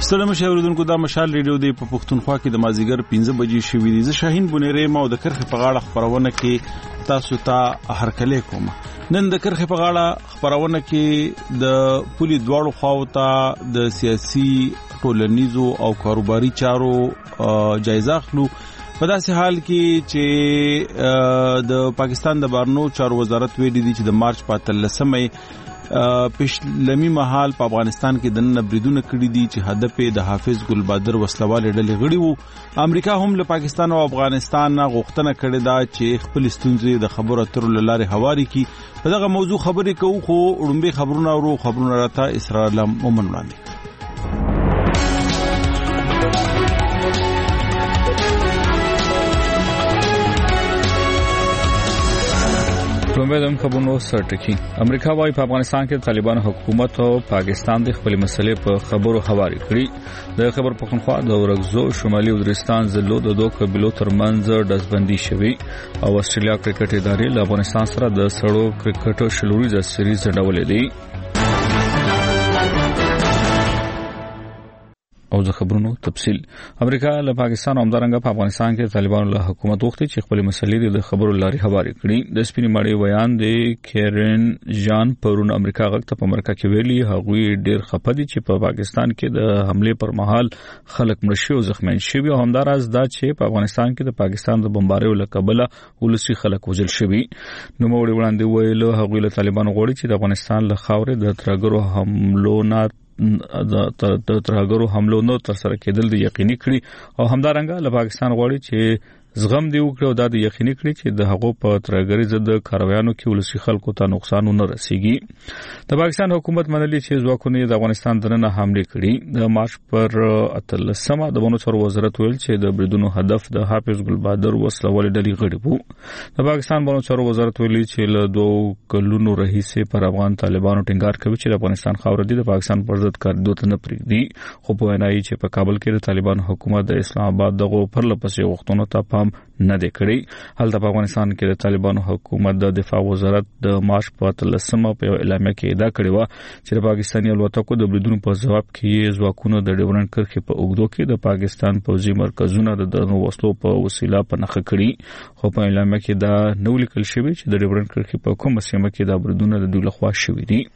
ستړي مشاوردونکو دا مشال ریډیو دی په پښتونخوا کې د مازیګر 15 بجې شوې دي. زه شاهین بونیری ما د کرخې په غاړه خبرونه کې تاسو ته هرکلی کوم. نن د کرخې په غاړه خبرونه کې د پولی دواړو خواو ته د سیاسي ټولنیزو او کاروباري چارو جایزه اخلو په داسې حال کې چې د پاکستان د بهرنیو چارو وزارت ویلي دی چې د مارچ په 13مې پښلمی محل په افغانستان کې د نن بریدونه کړي دي چې هدف د حافظ ګل بادر وسلوال ډلې غړي وو. امریکا هم له پاکستان او افغانستان غوښتنه کړې ده چې خپل ستونزې د خبرو اترو لارې هواري کړي. په دغه موضوع خبرې کوو خو وړاندې خبرونه راته اسرائیل مومن وړاندې. پرومدم خبرونو سرټکی امریکا وايي په افغانستان کې طالبان حکومت او پاکستان د خپل مسلې په خبرو هواري کړي. د خبر پښتونخوا د ورغزو شمالي وزیرستان ضلعو د دوه قبيلو ترمنځ دزبندي شوي او استرالیا کرکټ ادارې له افغانستان سره د سړو کرکټ شلوريز سریز ډولې دي. او د خبرونو تفصیل امریکا له پاکستان او همدارنګه په افغانستان کې طالبانو له حکومت وغوښتي چې خپل مسلې د خبرو لارې هواري کړي. د سپینې مړی بیان دی کیرن جان پرون امریکا غږ ته په امریکا کې ویلي هغوی ډېر خپه دي چې په پاکستان کې د حمله پر مهال خلک مړ شوي او زخمیان شوي او همداراز دا چې په افغانستان کې د پاکستان د بمباریو له کبله ولسي خلک وژل شوي. نو موږ وړاندې ویل هغوی له طالبانو غواړي چې د افغانستان له خاورې د ترګرو حملو نه د ترهګرو حملو نو تر سره کېدل د یقیني کړي او همدارنګه له پاکستان غواړي چې زغم دی وکړي او دا د یقیني کړي چې د هغو په ترهګري ضد کاروایانو کې ولسی خلکو ته نقصان نه رسیږي. د پاکستان حکومت منلي چې ځواکونه د افغانستان دننه حمله کړي. د مارچ پر 13مه د بهرنیو چارو وزارت ویل چې د بریدونو هدف د حافظ ګل بادر وسلوال ډلې غړي وو. د پاکستان بهرنیو چارو وزارت ویلي چې له 2 کلونو راهیسې پر افغان طالبانو ټینګار کوي چې د افغانستان خاور دي د پاکستان پر ضد کار دوت نه پرېږدي. خو په وینایي چې په کابل کې د طالبان حکومت د اسلام آباد دغه پرلپسې وختونو ته پام نه دی کړی. هلته په افغانستان کې د طالبانو حکومت د دفاع وزارت د مارچ په 13مه په اعلامیه کې ادعا کړې و چې د پاکستاني الوتکو د بریدونو په جواب کې ځواکونو د ډیورنډ کرښې په اوږدو کې د پاکستان پوځي مرکزونه د درنو وسلو په وسیله په نښه کړي. خو په اعلامیه کې دا نو لیکل شوی چې د ډیورنډ کرښې په کومه سیمه کې د بریدونو د دوی لخوا شوي دي.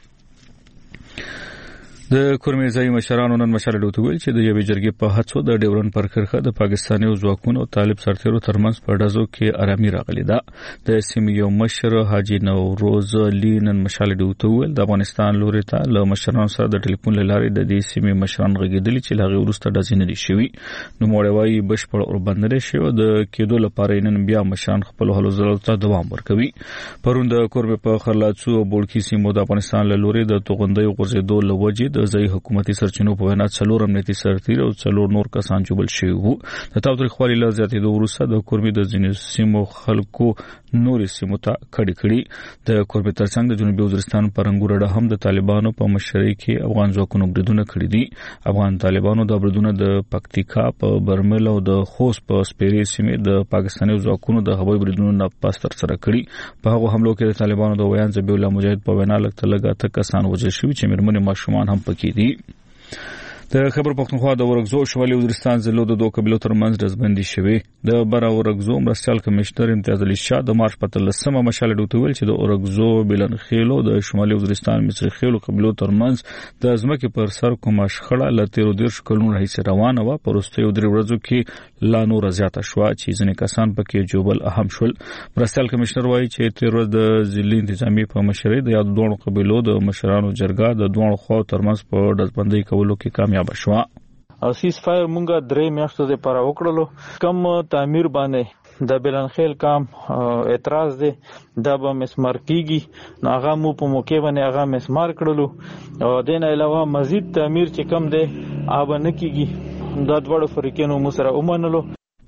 د کورمېزای مشرانو نن مشال ډوتویل چې د یوې جرګې په هڅو د ډیورن پر کرخه د پاکستاني ځواکونو او طالب سرتیرو ترمنځ په ډزو کې آرامي راغلی ده. د سیمې یو مشر حاجی نوروز علي نن مشال ډوتویل د افغانستان لوري ته له مشرانو سره د ټلیفون لارې د دې سیمې مشران غږیدلي چې لاغي ورسته ډزې نه دي شوي. نو موړوي بشپړ اوربند لري شو د کېدو لپاره نن بیا مشران خپل هلو زلو ته دوام ورکوي. پرون د کوربه په خرلاڅو او بورکی سیمو د افغانستان له لوري د توغندۍ غورځېدو لوجې د ځای حکومتي سرچینو په وینا 4 امنیتي سرتیر او 4 نور کسان جوړل شوي وو. د تاوتریخوالي له زیاتېدو وروسته د کوربه د ځینو سیمو خلکو نوري سیمو ته کړي. د کوربه ترڅنګ د جنوبي وزیرستان پرنګورډه هم د طالبانو په مشرۍ کې افغان ځواکونو بریدونه کړي دي. افغان طالبانو د بریدونه د پکتیکا په برمل او د خوست په سپيري سیمې د پاکستاني ځواکونو د هوایي بریدونو نه پاستر سره کړي. په هغه حملو کې د طالبانو د ویان ذبیح الله مجاهد په وینا لکه ته کسان وژل شوي چې مرمنې ماشومان هم پکې دي. د خبر پښتونخوا د ورغزو شمالي وزیرستان ضلعو د دوه قبيلو ترمنځ دزبندي شوي. د بر ورغزو مرستيال کمشنر امتیاز علي شاه د مارچ په 13مه مشال ډوتویل چې د ورغزو بلنخیلو د شمالي وزیرستان مصری خیلو قبيلو ترمنځ د ازمکه پر سر کومه شخړه ل 13 کلونو راهیسې روانه و. پرسته یو درې ورځو کې لا نور زیاته شو چې ځینې کسان پکې جوبل اهم شول. مرستيال کمشنر وایي چې 13 د ضلعي انتظامی په مشرۍ د یاد دوه قبيلو د مشرانو جرګه د دوه خو ترمنځ په دزبندۍ کولو کې کامیاب بشوا. او سیس فایر مونږه 3 میاشتو د پر وکړلو. کم تعمیر باندې د بلنخیل کام اعتراض دی دا به مسمار کیږي. هغه مو په موقع باندې هغه مسمار کړلو او دین علاوه مزید تعمیر چې کم دی آب نه کیږي. دا دوړ فریقینو مو سره ومنلو.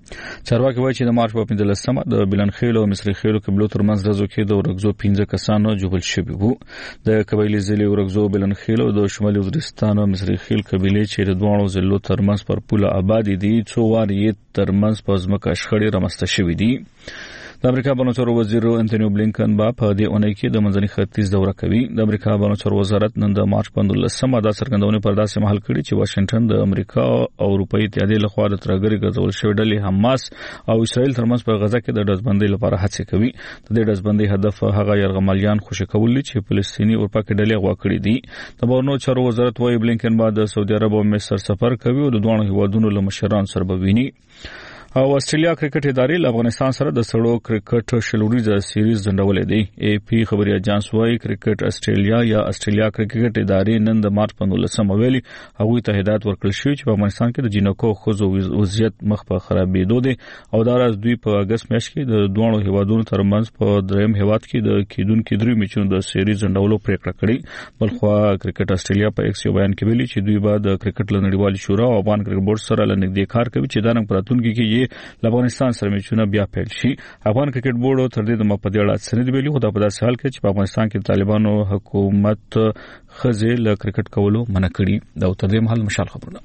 چارواکي وایي چې د مارچ په 15مه د بلنخیل او مصری خیلو قبلو ترمنځ رزو کې د ورغزو 15 کسانو جوړل شوي وو. د قبایلی ضلع ورغزو بلنخیل او د شمالي وزیرستان او مصری خیل قبيله چې د دوه ضلعو ترمنځ پر پوله آباد دي څو وار یې ترمنځ په ځمکه شخړې رامنځته شوې دي. د امریکا بهرنیو چارو وزیر انټونی بلینکن په دې اونۍ کې د منځني ختیځ دوره کوي. د امریکا بهرنیو چارو وزارت نن د مارچ 15مه د څرګندونې پر داسې مهال کړي چې واشنگټن د امریکا او اروپאי اتحادیې لخوا د ترګری ګرځول شوې ډلې حماس او اسرائیل ترمنځ په غزا کې د ډزبندۍ لپاره هڅې کوي. د دې ډزبندۍ هدف هغه یرغمالیان خوشی کول چې فلسطینی اروپا کې ډلې غوا کړې دي. د بهرنیو چارو وزارت وايي بلینکن د سعودي عرب او مصر سفر کوي او د دوه هیوادونو له مشرانو سره ویني. او استرالیا کرکټ ادارې له افغانستان سره د سړو کرکټ شلوريزه سیریز ځنډولې دي. اي پی خبري اژانس وايي کرکټ استرالیا یا استرالیا کرکټ ادارې نن د مارچ 15مه ویلي هغه ته هدایت ورکړل شو چې په افغانستان کې د جنکو خوځو وضعیت مخ په خرابېدو دي او دا راز دوی په اگست میاشت کې د دوه هیوادونو ترمنځ په دریم هیواد کې د کیدونکو درې میچونو د سیریز ځنډولو پریکړه کړې. بلخو کرکټ استرالیا په ایکس یو بیان کې ویلي چې دوی به د کرکټ لنډیوالي شورا او افغان کرکټ بورډ سره لنډې کار کوي چې دا نن پراتونکو کې له افغانستان سره میچونه بیا پیل شي. افغان کرکټ بورډ تر دې دمه په دې اړه سند ویلي خو دا په داسې حال کې چې په افغانستان کې طالبانو حکومت خزه له کرکټ کولو منع کړي. دا تر دې مهال مشال خبرونه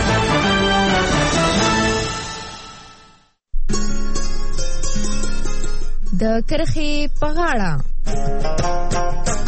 د کرخي په غاړه.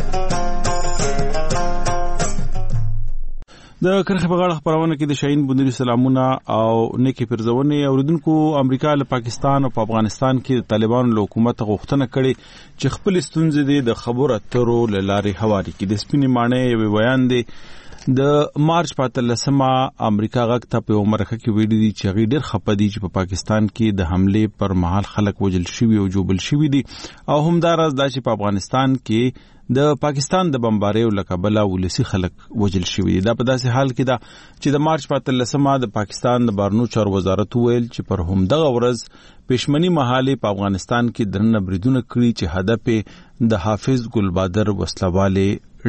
د کرخه په غاړه خبرونه کې د شاهین بندري سلامونه او نیکی پرزونه اوریدونکو. امریکا له پاکستان او په افغانستان کې طالبانو له حکومت غوښتنه کړې چې خپل ستونزې د خبرو اترو لارې حواله کړي. د سپینې معنی یو بیان دی د مارچ 15مه امریکا غږ ته په مرکه کې ویلي دي چې غي ډېر خپدي چې په پاکستان کې د حمله پر مهال خلک وجل شوي او جوبل شوي دي او همدارس دا چې په افغانستان کې د پاکستان د بمباریو لکبله ولسی خلک وجل شوي. دا په داسې حال کې دا چې د مارچ 15مه د پاکستان د بهرنیو چارو وزارت ویل چې پر همدغه ورځ پښمنی محاله په افغانستان کې درنه بریدونه کړی چې هدف د حافظ ګلبادر وسلواله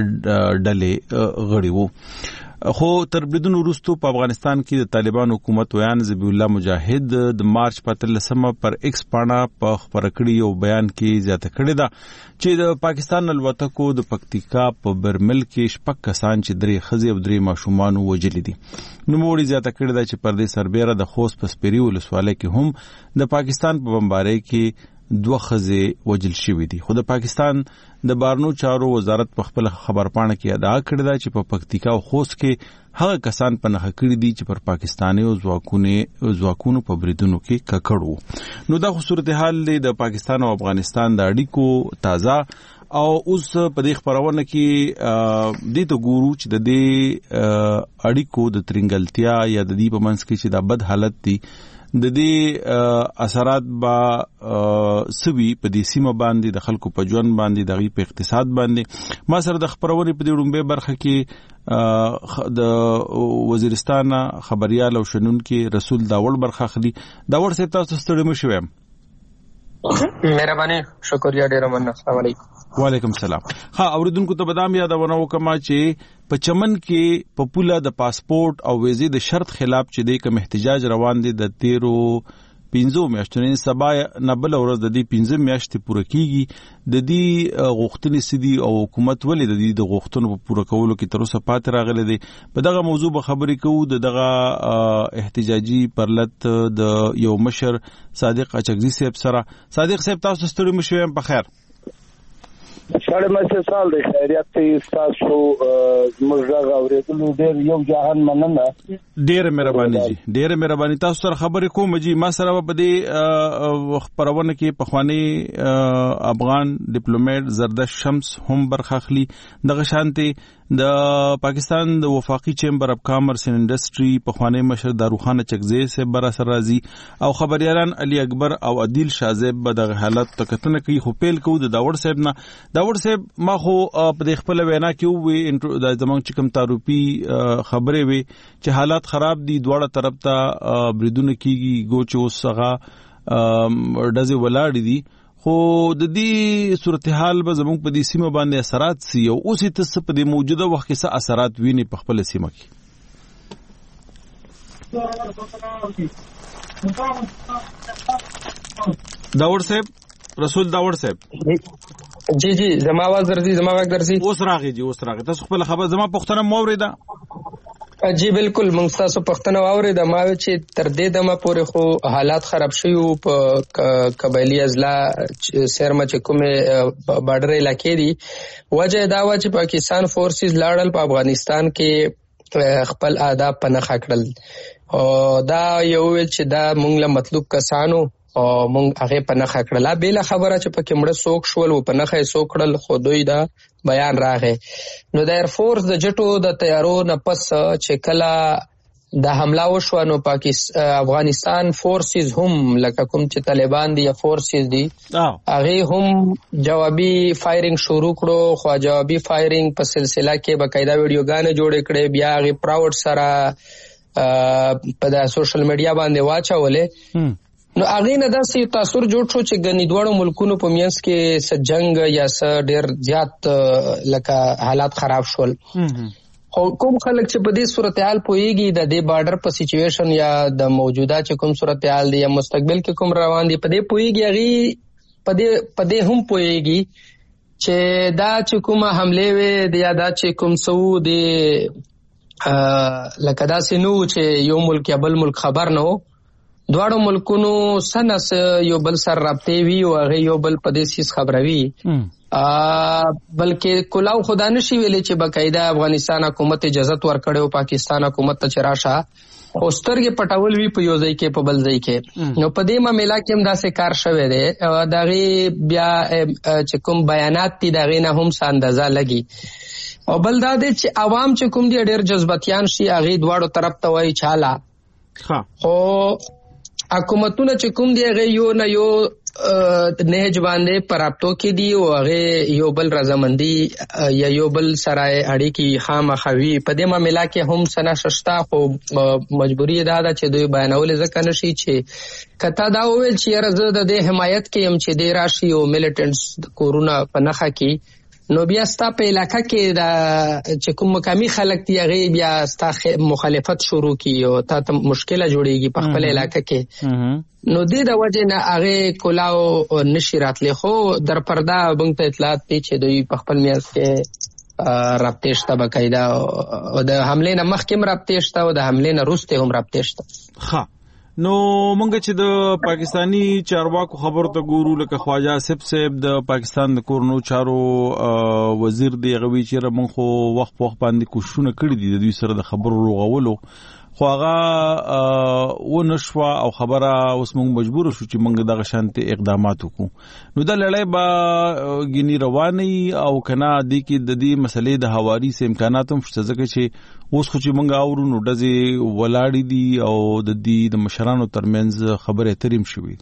ډلې غړي وو. خو تر بریدونو وروسته په افغانستان کې د طالبان حکومت ویان ذبیح الله مجاهد د مارچ 15مه پر ایکس پاڼه په خبره کړی او بیان کې زیاته کړی دا چې د پاکستان الوتکو د پکتیکا په برمل کې شپږ کسان چې درې خزي او درې ماشومان وژل دي. نو موږ زیاته کړی دا چې پر دې سربېره د خوست پسپری ولسوالۍ کې هم د پاکستان په بمباری کې دوه خزي وجل شوې دي. خو د پاکستان د بهرنیو چارو وزارت په خپل خبرپاڼه کې ادعا کړې ده چې په پکتیکا او خوست کې هغه کسان په نخښه کړی دي چې پر پاکستاني او ځواکونو په بریدونو کې ککړو. نو دا خو صورتحال دی د پاکستان او افغانستان د اړیکو تازه او اوس په دې خبرونه کې د ته ګورو چې د دې اړیکو د ترنګلتیا یا د دې په منځ کې چې د بد حالت دي د دې اثرات با سوي په دې سیمه باندې د خلکو په ژوند باندې دغه په اقتصاد باندې. ما سره د خبرونه په دې وړاندې برخه کې د وزیرستان خبريال او شنونکو رسول داوړ برخه خلی داوړ سه تاسو ستړي مشوم. مهرباني شکریا ډیر مننه. السلام علیکم. وعلیکم السلام. ها اوریدونکو ته بدام یادونه وکما چې په چمن کې په پوله د پاسپورت او ویزې د شرط خلاف چې د کوم احتجاج روان دي د 15 میاشتې سبا نه بل ورځ د دې 15 میاشتې پوره کیږي. د دې غوښتنې سدي او حکومت ولې د دې غوښتنو په پوره کولو کې تر اوسه پاتې راغلي دي. په دغه موضوع به خبرې کوو. دغه احتجاجي پرلط د یو مشر صادق اچکزي صاحب سره. صادق صاحب تاسو ستړي مشوم په خیر. ساړه مې سال د خیریت ته تاسو زموږ غوړېدلو ډېر یو جهان مننه. ډېر مهرباني جی ډېر مهرباني. تاسو سره خبرې کوم جی. ما سره په دې خبرونه کې پخوانی افغان ډیپلوماټ زردش شمس هم برخه اخلي. دغه شانتي د پاکستان د وفاقي چیمبر اف کامرس اینڈ انډستری پخوانی مشر داروخان چکزی سے بر اثر راځي او خبريالان علي اکبر او عادل شاهزیب به د حالت تکتنه کوي. خو پیل کو د داوړ صاحب نه. داوړ صاحب ما خو په خپل وینا کې وې د زمونږ چکم تعارفي خبرې وي چې حالات خراب دي دواړه طرف ته بریدونه کیږي ګوچ اوسغه ډزې ولاړې دي. خو د دې صورتحال به زموږ په دې سیمه باندې اثرات سي او اوس ته په دې موجوده وخت کې څه اثرات ویني په خپل سیمه کې. داور صاحب رسول داور صاحب جی زما आवाज درځي اوس راغی تاسو خپل خبر زما پښتنه موریدا جی بالکل موږ تاسو پښتنه واورید ما چې تر دې دمه پورې خو حالات خراب شوي په قبایلی اضلاع سرمه چې کومه بارډر علاقې دي وجه دا و چې پاکستان فورسز لاړل په افغانستان کې خپل آداب پنه خکړل او دا یو چې دا موږ له مطلوب کسانو او موږ هغه پنه خکړل بل خبره چې پکې مړ سوک شول او پنه خې سوکړل خو دوی دا بیان راغی نو د ایر فورس د جټو د تیارو نه پس چې کله د حمله وشو نو افغانستان فورسز هم لکه کوم چې طالبان دي یا فورسز دي هغه هم جوابي فایرینګ شروع کړو خو جوابي فایرینګ په سلسله کې باقاعده ویډیوګانې جوړې کړې بیا هغه پراوډ سره په د سوشل میډیا باندې واچولې نو هغه نه داسې تاثیر جوړ شو چې ګنې دوړو ملکونو په میانس کې سجنګ یا ډېر زیات لکه حالات خراب شول کوم خلک چې په دې صورتحال پويږي د دې بارډر په سچويشن یا د موجوده چې کوم صورتحال دی یا مستقبل کې کوم روان دي په دې پويږي هغه په دې هم پويږي چې دا چې کومه حمله وي یا دا چې کوم سعودي لکه دا سينو چې یو ملک یا بل ملک خبر نه وو دواړو ملکونو سنس یو بل سر رابطې وی او هغه یو بل په دې سیس خبروي بلکې کلاو خدا نشي ویلې چې باقاعده افغانستان حکومت اجازه ورکړو پاکستان حکومت ته چراشه اوسترګه پټول وی په یو ځای کې په بل ځای کې نو په دې معاملې کې هم داسې کار شوه دی دغه بیا چې کوم بیانات دي دغه نه هم اندازه لګي او بل دا دي چې عوام چې کوم دي ډېر جذباتيان شي هغه دواړو طرف ته وایي چاله خو حکومتونه چې کوم دی هغه یو نه یو نهج باندې پراپتو کې دی او هغه یو بل رضامندي یا یو بل سره اړیکی خامخوي په دې معاملې کې هم سنا ششتا خو مجبوری دا ده چې دوی بیانول ځکه نشي چې کته دا وویل چې زه د دې حمایت کې هم چې د راشي او میلیټنټس کورونا په نخا کې نو بیا ستا په علاقہ کې دا چې کوم مقامي خلک دی هغه بیا ستا مخالفت شروع کی او تا ته مشکله جوړیږي په خپل علاقہ کې نو دې د وجه نه هغه کلاو نشی راتلی خو در پردا بنګ ته اطلاعات دي چې دوی په خپل میاس کې رابطه شته باقاعده او د حمله نه مخکې رابطه شته او د حمله نه وروسته هم رابطه شته نو مونږ چې د پاکستانی چارواکو خبر ته ګورو لکه خواجه آصف صاحب د پاکستان د کورنو چارو وزیر دی غوي چې مونږ خو وخت باندې کوششونه کړی دي د دوی سره د خبرو روغولو خو هغه و نشوا او خبره اوس موږ مجبور شو چې موږ دغه شانتي اقدامات وکړو نو د لړۍ با غنی رواني او کنا د کې د دې مسلې د حواري سه امکانات هم شته ځکه چې اوس خو چې موږ اورو نو دځي ولاړې دي او د دې د مشرانو ترمنځ خبره تریم شوې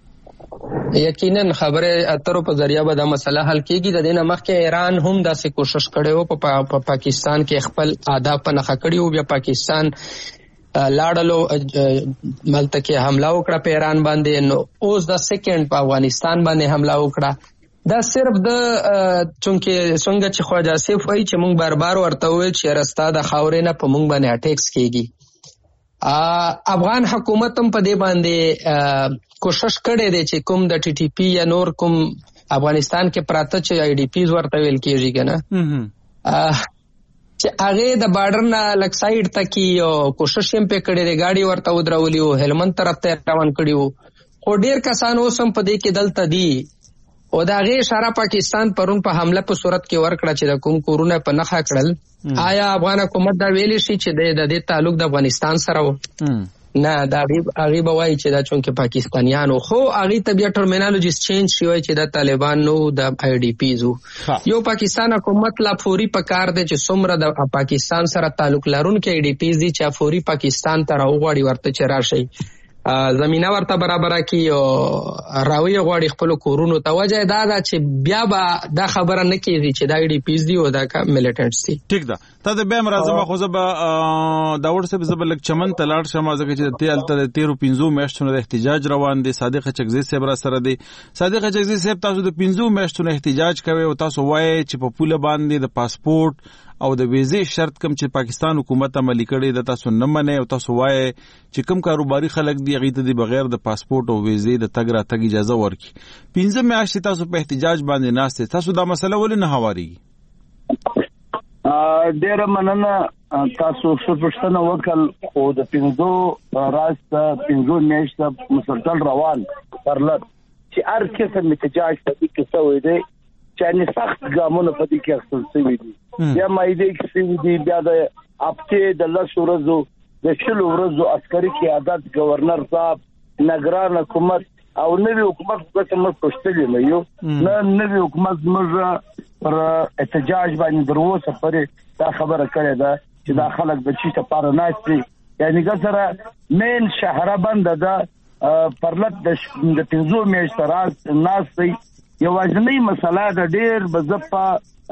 یقینا خبره اترو په ذریعہ به دا مسله حل کیږي د دې نه مخکې ایران هم داسې کوشش کړي وو په پاکستان کې خپل آداب په نخ کړي وو بیا پاکستان لاړلو ملته کې حمله وکړه په ایران باندې نو اوس د سیکنډ په افغانستان باندې حمله وکړه دا صرف د چونکه څنګه چې خواجه آصف وایي چې موږ بار ورته وایي چې راستا د خاورې نه په موږ باندې اٹیکس کیږي افغان حکومت هم په دې باندې کوشش کړي دي چې کوم د ټي ټي پی یا نور کوم افغانستان کې پراته چې آی ډي پیز ورته ویل کیږي کنه چې هغه د بارډر نه لک سایډ تکي او کوشش هم په کړي دي گاډي ورته ودرولي او هلمند طرف ته روان کړي وو خو ډیر کسان اوس هم په دې کې دلته دي او دا غي اشاره پاکستان پرون په حمله په صورت کې ورکړه چې د کوم کورونا په نخا کړل آیا افغان حکومت دا ویلي شي چې د دې تعلق د افغانستان سره و نه دا هغه بوای چې دا چونکه پاکستانیانو خو هغه طبيعت ټرمینالوجیس چینج شوی چې د طالبان نو د آی ډي پیزو یو پاکستان حکومت لا فوري پکار دی چې څومره د پاکستان سره تعلق لرونکي آی ډي پیز دي چې فوري پاکستان ته راوغړي ورته چې راشي زمينه ورته برابر کی او راوي غوړي خپل کورونو ته وجه دا چې بیا به دا خبره نه کیږي چې دا ډي پیز دی او دا کا میلیټنټس دي ټیک ده ته به مرزه خو زبا دا ورسه به لک چمن تلاړ شمه ځکه چې تل 13 میاشتونو د احتجاج روان دي صادق چکزي صاحب را سره دي صادق چکزي صاحب تاسو د 15 میاشتونو احتجاج کوي او تاسو وایي چې په پوله باندې د پاسپورت او د ویزې شرط کم چې پاکستان حکومت عملي کړي د تاسو نه منې او تاسو وایي چې کم کاروباري خلک دی غي ته د بغیر د پاسپورت او ویزې د تګ راتګ اجازه ورکړي 15 میاشتې تاسو په احتجاج باندې ناشته تاسو دا مسله ولې نه هواري ډېر مننه تاسو څه وکړل او د 15 راست 15 میاشتې مسلسل روان پرلط چې هر قسم احتجاج په دې کې څه دی چې نه سخت ګامونه په دې کې اخیستل شوي دي یا مایده کې شوي دي بیا د هفته د 10 ورځو د 20 ورځو عسکري قیادت گورنر صاحب نگران حکومت او نوی حکومت څخه موږ پښتلې نه یو نه نوی حکومت موږ پر احتجاج باندې دروسه پرې دا خبره کړې ده چې دا خلک د چی ته پاره ناشتي یعنی ګسره مین شهر بند ده پرلط د 15 میاشتې راز ناشتي یو ځنی مسله د ډیر بزپا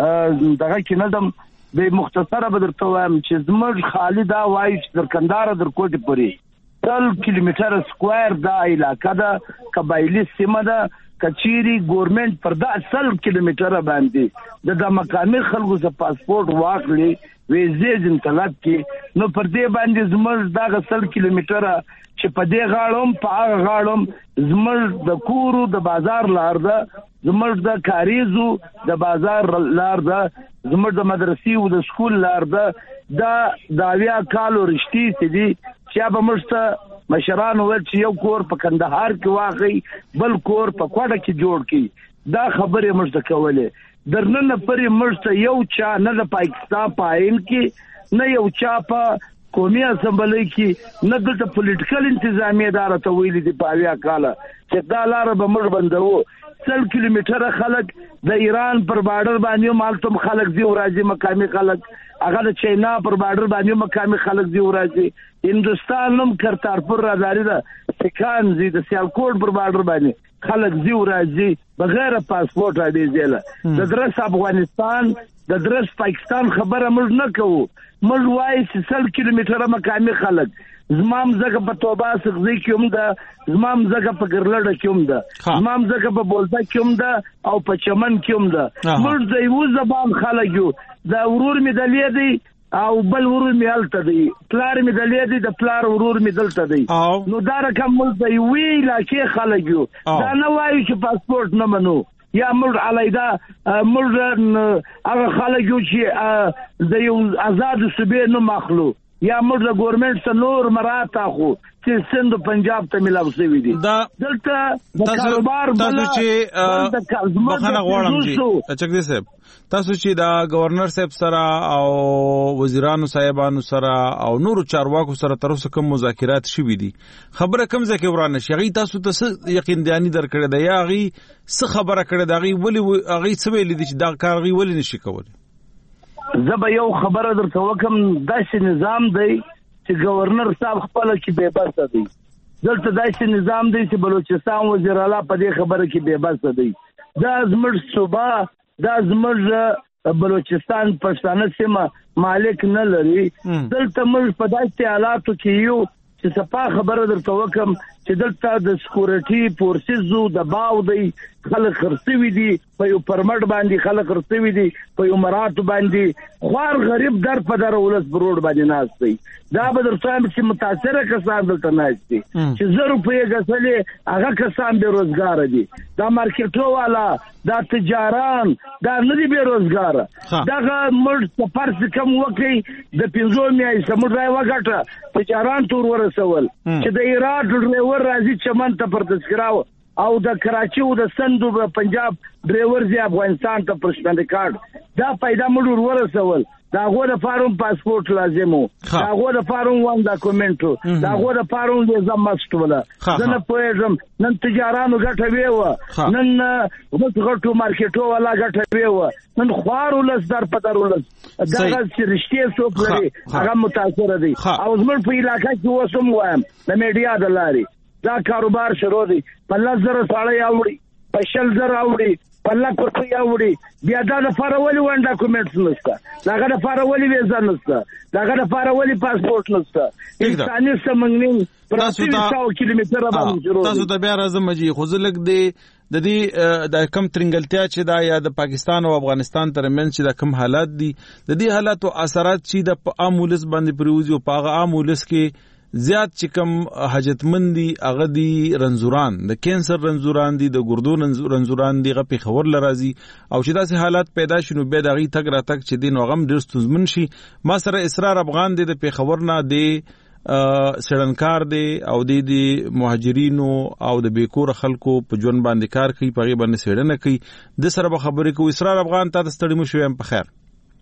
دغه کې ندم به مختصره به درته وایم چې زموږ خالي دا وایي چې در کندهار در کوټ پورې 3 کیلومتر سکوير دا علاقہ ده قبایلی سیمه ده کچيري ګورنمنت پر دا 100 کیلومتر باندې د مقامي خلکو څخه پاسپورت واخلي ویزې جن طلب کې نو پر دې باندې زموږ دا 100 کیلومتر چې په دې غاړم په غاړم زموږ د کورو د بازار لار ده زموږ د کاریزو د بازار لار ده زموږ د مدرسې او د سکول لار ده دا داویا کالو رښتې دي چې به مرسته مشران ول چې یو کور په کندهار کې واقعي بل کور په کوټه کې جوړ کی دا خبره مرسته کوله درنه پرې مرسته یو چا نه د پاکستان پاین کې نه یو چا په قومي اسمبلی کې نه د پولیټیکل انتظامیه اداره ته ویلي دی په اویا کاله چې دا لار به موږ بندو 100 کیلومتر خلک د ایران پر بارډر باندې مالتم خلک دی ورازي مقامي خلک هغه د چاینا پر بارډر باندې مقامي خلک دی ورازي هندستان نوم کرتارپور راځي د سکان زی د سیالکوټ پر بارډر باندې خلک دی ورازي بغیر پاسپورت اړې زیاله د درس افغانستان د درس پاکستان خبره موږ نه کوو موږ وایي چې 100 کیلومتر مقامي خلک زمام زګه په توبه سغزي کوم ده زمام زګه په ګرلړه کوم ده زمام زګه په بولتا کوم ده او په چمن کوم ده موږ د یو زبان خلک یو دا ورور می دلې دی او بل ورور می الته دی پلار می دلې دی د پلار ورور می دلته دی نو دا رقم موږ د یو علاقې خلک یو دا نه وایي چې پاسپورت نه منو یا موږ علیدا موږ هغه خلک یو چې د یو آزاد صوبې نه مخلو یا موږ د ګورنمنت څخه نور مراد اخو چې سند پنجاب ته ملاو شوی دي دلته د کاروبار تاسو چې بخنه غواړم چې اچګدي صاحب تاسو چې دا گورنر صاحب سره او وزیرانو صاحبانو سره او نورو چارواکو سره تر اوسه کوم مذاکرات شوي دي خبره کوم ځکه ورانه شي غي تاسو ته یقین دیانی درکړه دی یا غي څه خبره کړه دا غي ولی غي څه ویل دي چې دا کار غي ولی نشي کولای زبا یو خبره درته وکم داسې نظام دی چې گورنر صاحب خپل کې بے بس دی دلته داسې نظام دی چې بلوچستان وزیر اعلی په دې خبره کې بے بس دی دا زموږ صوبه دا زموږ بلوچستان پښتانه سیمه مالک نه لري دلته موږ په داسې حالاتو کې یو چې صفا خبره درته وکم چې دلته د سکیورټي فورسز د باو دی خلک خرڅوي دي په یو پرمټ باندې خلک خرڅوي دي په یو مراتب باندې خوار غریب در په در ولس بروډ باندې ناس دی دا به درته چې متاثره کسان دلته ناس دي چې 100 روپۍ غسلې هغه کسان بے روزګار دي دا مارکیټو والا دا تجاران دا نه دي بے روزګار دا مرد په فرض کم وکي د 15 میاشتې موږ راي وګټه تجاران تور ورسول چې د ایران ډرایور راځي چمن ته پر تذکراو او د کراچي او د سندو پنجاب ډرایور زی افغانستان ته پرشتنده کارت دا پیدا مړور ورسول دا غو د فارم پاسپورت لازمو دا غو د فارم وان ډاکومنټو دا غو د فارم لازم مستوله زنه پوهم نن تجارانو ګټه ویو نن غټو مارکیټو والا ګټه ویو نن خوار ولس در پدر ولس دا چې رښتیا څوک لري هغه متاثر دي او زموږ په علاقې کې وسم وایم د میډیا د لاري دا کاروبار شروع دي په 10,000 ساړې اوړي په 10,000 اوړي پلک پر یا وړي بیا دا د فارولي وان ډاکومېنټس نشته داګه د فارولي ویزا نشته داګه د فارولي پاسپورت نشته انساني سمنګنګ تاسو ته بیا راځم چې خو زلک دی د دې د کم ترنګلتیا چې دا یا د پاکستان او افغانستان ترمنځ چې د کم حالات دي د دې حالات او اثرات چې د عامولس باندې پروزي او پاغه عامولس کې زیات چې کم حاجتمندي هغه دي رنزوران د کینسر رنزوران دي د ګردو رنزوران دي غو په خبر لرازي او چې داسې حالات پیدا شنو به دغه تک را تک چې دین وغم ډیر ستونزمن شي ما سره اسرار افغان دي د په خبر نه دي سړنکار دي او د مهاجرینو او د بیکور خلکو په ژوند باندې کار کوي په غي باندې سړنه کوي د سره به خبرې کوي اسرار افغان ته ستړي مو شوم په خیر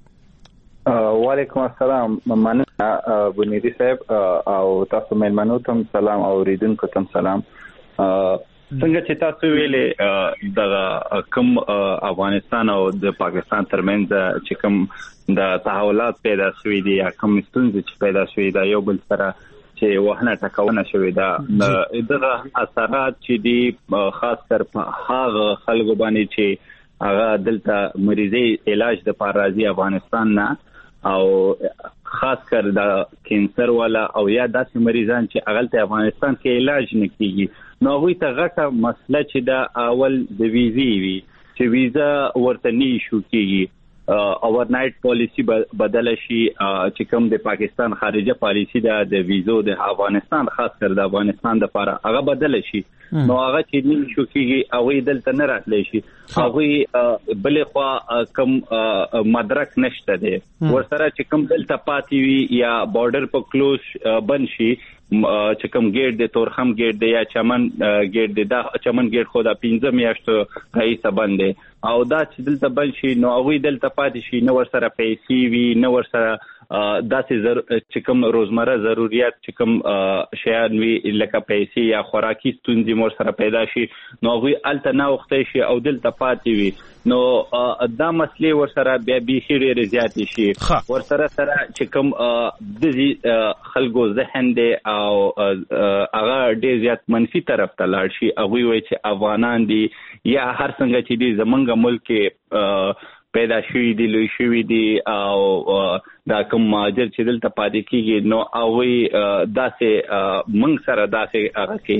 وعلیکم السلام مننه بنيري صاحب او تاسو مېلمنو ته سلام او ریدونکو ته سلام څنګه چې تاسو ویلې د کوم افغانستان او د پاکستان ترمنځ چې کوم د تحولات پیدا شوې دي یا کوم ستونزې چې پیدا شوې ده یو بل سره چې وهنه ټکاونه شوې ده دغه اثرات چې دي خاص کر په هغه خلکو باندې چې هغه دلته مریضي علاج د پارازي افغانستان نه او خاص کر د کینسر والا او یا داسې مریضان چې اغلته افغانستان کې علاج نه کیږي نو وی ته غټه مسله چې دا اول د ویزي وی چې ویزا ورته نه شو کیږي اوورنایټ پالیسی بدل شي چې کوم د پاکستان خارجه پالیسی د ویزو د افغانستان خاص کر د افغانستان د لپاره هغه بدل شي نو هغه چې نه شو کیږي او دلته نه راتلی شي هغه بلې خوا کوم مدرک نشته دی ورسره چې کوم دلته پاتې وي یا بارډر په کلوز بند شي چې کوم ګیټ د تورخم ګیټ دی یا چمن ګیټ دی دا چمن ګیټ خو دا 15 میاشتو راځي بند دی او دا چې دلته بند شي نو هغه دلته پاتې شي نو ورسره پیسې وي نو ورسره داسې چې کوم روزمره ضرورت چې کوم شیان وی لکه پیسې یا خوراکي ستونزې مور سره پیدا شي نو هغه الته نه وخته شي او دلته پاتې وي نو دا مسلې ورسره بیا به ډېر زیات شي ورسره چې کوم د خلکو ذهن دی او هغه ډېر زیات منفي طرف ته لاړ شي هغه وایي چې افغانان دي یا هر څنګه چې دي زمونږ ملک پیدا شوی دی لوی شوی دی او دا کوم ماجر چې دلته پاتې کیږي نو او داسې موږ سره داسې هغه کې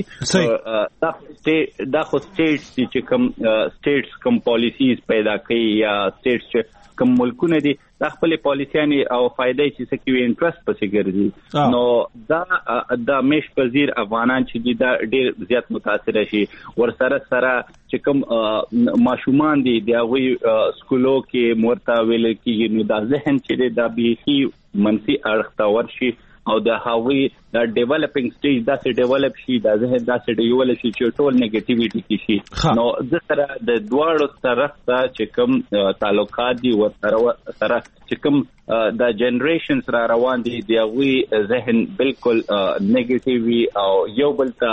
دا خو سټیټس چې کوم سټیټس کوم پالیسیز پیدا کوي یا سټیټس کوم ملکونه دي د خپل پالیسياني او فائدې چې سکوي انټرست پسې ګرځي نو دا مش پذیر افغانان چې دا ډېر زیات متاثر شي ورسره چې کوم ماشومان دي د هغه سکولو کې مرتا ویل کېږي نو دا ذهن چې دا به منفي اړخ ته ورشي او د هاوی دا ډیولپینګ سټیج دا سه ډیولپ شي دا ذهن دا سه ډیولپ شي چې ټول نیگیټیویټي کې شي نو د سره د دواړو طرف ته چې کوم تعلقات دي او سره چې کوم دا جنریشنز را روان دي دی هغه ذهن بالکل نیگیټیوي او یو بل ته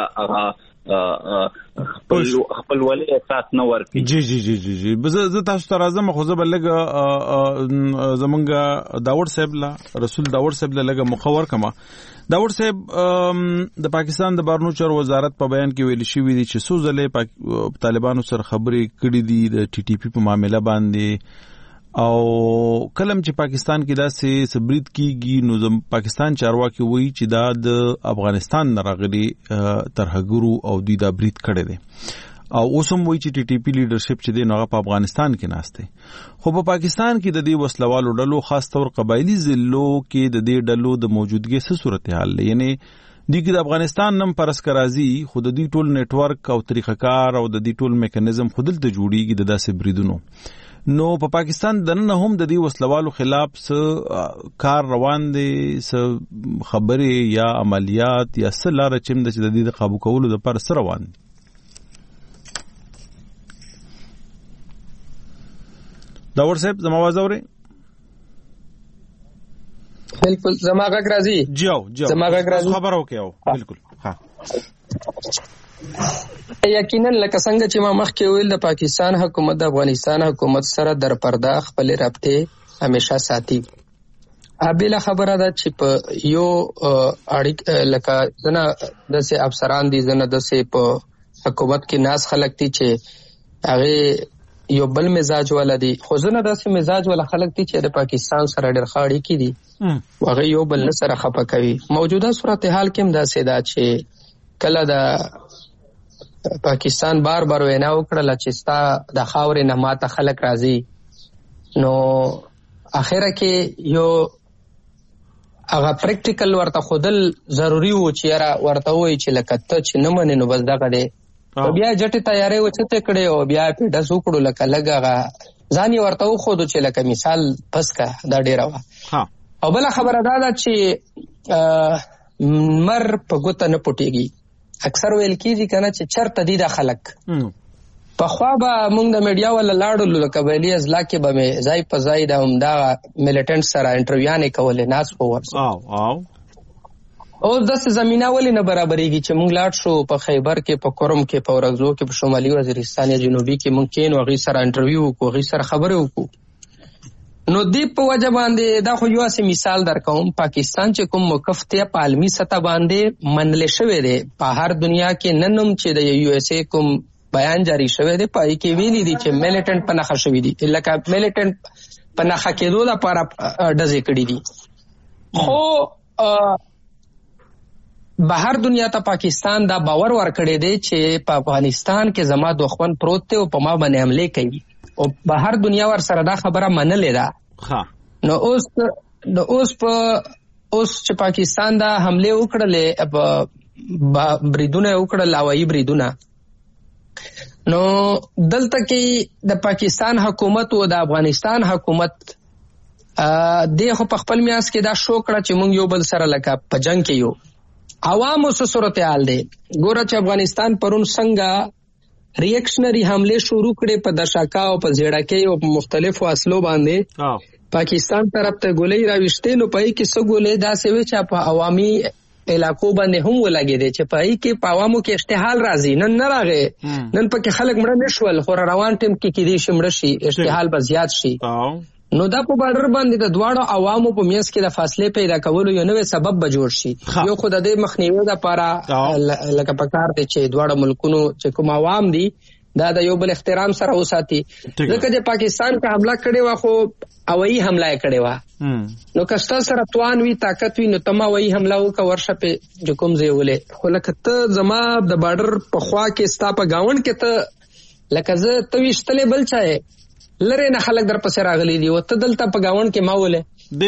خپل ولې احساس نه ورکړي جی زه تاسو ته راځم خو زه بلګ زمونږ داور صاحب لا رسول داور صاحب لګه مخور کما داور صاحب د پاکستان د بهرنیو چارو وزارت په بیان کې ویل شوی دی چې سوزله طالبانو سره خبرې کړې دي د ټي ټي پی په معاملې باندې او کلم چې پاکستان کې داسې صبرید کیږي نو پاکستان چارواکي وایي چې دا د افغانستان راغلي ترهګرو او د برید کړي دي او اوسم وایي چې ټي ټي پی لیډرشپ چې دی نو په افغانستان کې ناشته خو په پاکستان کې د دې وسلوالو ډلو خاص تور قبایلی ضلعو کې د دې ډلو د موجودګۍ څه صورتحال یعنی دغه د افغانستان نم پرس کرازي خود دې ټول نت ورک او طریقه کار او د دې ټول میکانیزم خودل ته جوړیږي د داسې بریدونو نو په پاکستان دنه هم د دې وسلوالو خلاف کار روان دي خبره یا عملیات یا سلار چم د دې د قابو کولو د پر سره روان دي داور صاحب زما आवाज اوري بالکل زما غږ راځي جاو زما غږ راځي خبرو کېو بالکل ها یقینا لکه څنګه چې ما مخکې ویل د پاکستان حکومت د افغانستان حکومت سره در پرده خپل رابطه همیشه ساتي ابله خبره ده چې په یو اړیک لکه زنه دسه افسران دي زنه دسه په حکومت کې ناس خلک دي چې هغه یو بل مزاج ولدي خو زنه داسې مزاج ول خلک دي چې د پاکستان سره ډېر خاړي کې دي وغه یو بل سره خپه کوي. موجوده صورتحال کې هم داسې دا چې کله د پاکستان بار وینا وکړه چې ستا د خاورې نه ماته خلک راځي نو اخره کې یو هغه پریکټیکل ورته خودل ضروری و چې را ورته وای چې لکه ته چې نه منې نو بس دغه دی بیا جټه تیارې وچته کړې او بیا په داس وکړو لکه لګا ځان یې ورته خو د چې لکه مثال پسکا دا ډیره وا او بل خبره دا چې مر په ګوته نه پټيږي اکثر ویل کیږي کنه چې چرته دي د خلک په خوا به موږ د میډیا ولا لاړو لکه ویلي ازلا کې به مې ځای په ځای د همدا میلیټنټ سره انټرویوانې کولې ناس په ورسره او داسې زمینه ولې نه برابرېږي چې موږ لاړ شو په خیبر کې په کرم کې په ورغزو کې په شمالي وزیرستان یا جنوبي کې موږ کېنو هغې سره انټرویو وکړو هغې سره خبرې وکړو نو دې په وجه باندې دا خو یو اسې مثال درکوم پاکستان چې کوم موقف ته په عالمي سطح باندې منلې شوی دی په هر دنیا کې نن هم چې د یو اس ای کوم بیان جاری شوی دی پای کې ویلي دي چې میلیټنټ په نښه شوي دي لکه میلیټنټ په نښه کېدو لپاره ډزې کړي دي خو بهر دنیا ته پاکستان دا باور ورکړی دی چې په افغانستان کې زما دښمن پروت دی او په ما باندې حمله کوي او بهر دنیا ور سره دا خبره منلې ده نو اوس چې پاکستان دا حمله وکړلې بریدونه وکړل هوایي بریدونه نو دلته کې د پاکستان حکومت او د افغانستان حکومت د خو په خپل میاس کې دا شو کړه چې مونږ یو بل سره لکه په جنگ کې یو عوامو سره صورتحال دی ګوره چې افغانستان پرون څنګه ریاکشنری حمله شروع کړي په دشاکا او په زیړکې او په مختلفو اصلو باندې پاکستان طرف ته ګولې راوښتې نو پای کې څو ګولې داسې وي چې په عوامي علاقو باندې هم ولګي دي چې پای کې په عوامو کې اشتعال راځي نن نه راغی نن پکې خلک مړه نشول خو روان ټیم کې کېدي شمړه شي اشتعال به زیات شي نو دا په بارډر باندې د دواړو عوامو په میانس کې د فاصله پیدا کولو یو نوې سبب به جوړ شي یو خود د مخنیوي لپاره لکه پکار دي چې دواړو ملکونو چې کوم عوام دي دا د یو بل احترام سره وساتي ځکه چې پاکستان کا حمله کړي وا خو هوایي حمله کړي وا نو کستا سره توان وی طاقت وی نو تما هوایي حمله وکړه ورشه په کوم ځای ولې خو لکه ته زما د بارډر په خوا کې ستا په گاوند کې ته لکه زه ته وشتلې بل چای لره نه خلک در پسې راغلي دي او ته دلته په گاوند کې ما ولې دی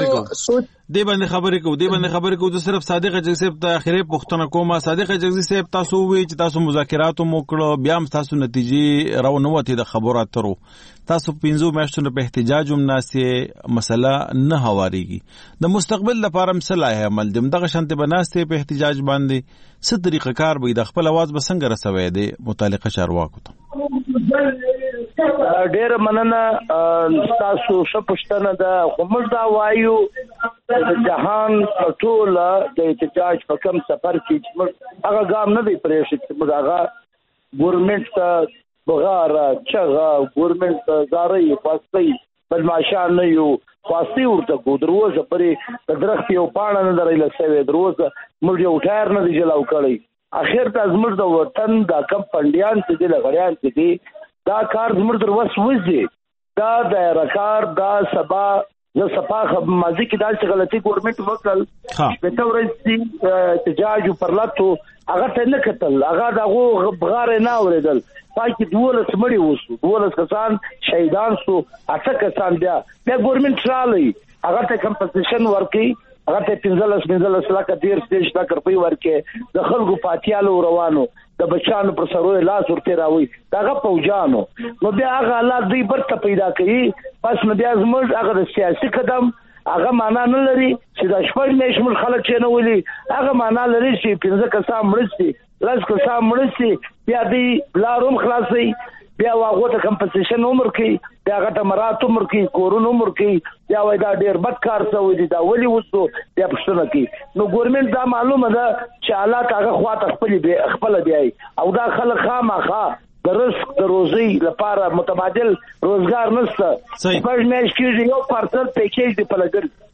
باندې خبرې کو د صرف صادق جگزی صاحب ته اخیری پوښتنه کومه صادق جگزی صاحب تاسو وی چې تاسو مذاکرات مو کړو بیا هم تاسو نتیجې راو نه وته د خبرو اترو تاسو 15 میاشتونو په احتجاج هم ناسې مسله نه هواريږي د مستقبل لپاره مصالح عمل دغه شانته بناسته په احتجاج باندې څه طریقه کار به د خپل आवाज بسنګ رسوي دي متعلقه چارواکو ته ډېر مننه تاسو شپشتنه د موږ دا وایو د جهان ټول د احتجاج په کوم سفر کې موږ هغه ګام نه دی پرېښی چې موږ هغه ګورنمنت ته بغاره چغه ګورنمنت ته زاري فاستي بدمعشان نه یو فاستي ورته کو دروازه پرې د درخت یو پاڼه نه درېل سوي دروازه موږ یو ټایر نه دی جلاو کړی اخر ته زموږ د وطن د کم پندیان چې د لغړیان چې دي دا کار زموږ در وس وځي دا د رکار دا سبا ز صفاخ ماضی کې دا چې غلطي ګورنمنت وکړل په تو ورځ احتجاج پر لاتو هغه ته نه کتل هغه دغه بغار نه اوریدل پای کې 12 مړي وسو 12 کسان شهیدان سو 8 کسان بیا ګورنمنت شالي هغه ته کمپنسیشن ورکي هغه ته 15 لکه 13 لک روپۍ ورکي د خلکو پاتیالو روانو د بچانو پر سروي لاس ورته راوي داغه پوجانو نو بیا هغه الله دې برته پیدا کړي پس نو بیا زموږ هغه د سیاسي قدم هغه معنا نه لري چې د شپږ نشمل خلک چې نه ولي هغه معنا لري چې 15 کسان مرستي لاس کسان مرستي بیا دې بلاروم خلاصي بیا واغه ته کمپنسیشن عمر کې بیا غته مرات عمر کې کورون عمر کې بیا وای دا ډیر بد کار څه وي دا ولي وسو بیا پښتنه کې نو ګورنمنت دا معلومه ده چې حالات هغه خواته خپل دی او دا خلک خامخا د رزق د روزي لپاره متبادل روزګار نشته په مېش کې یو پارسل پیکیج دی په لګر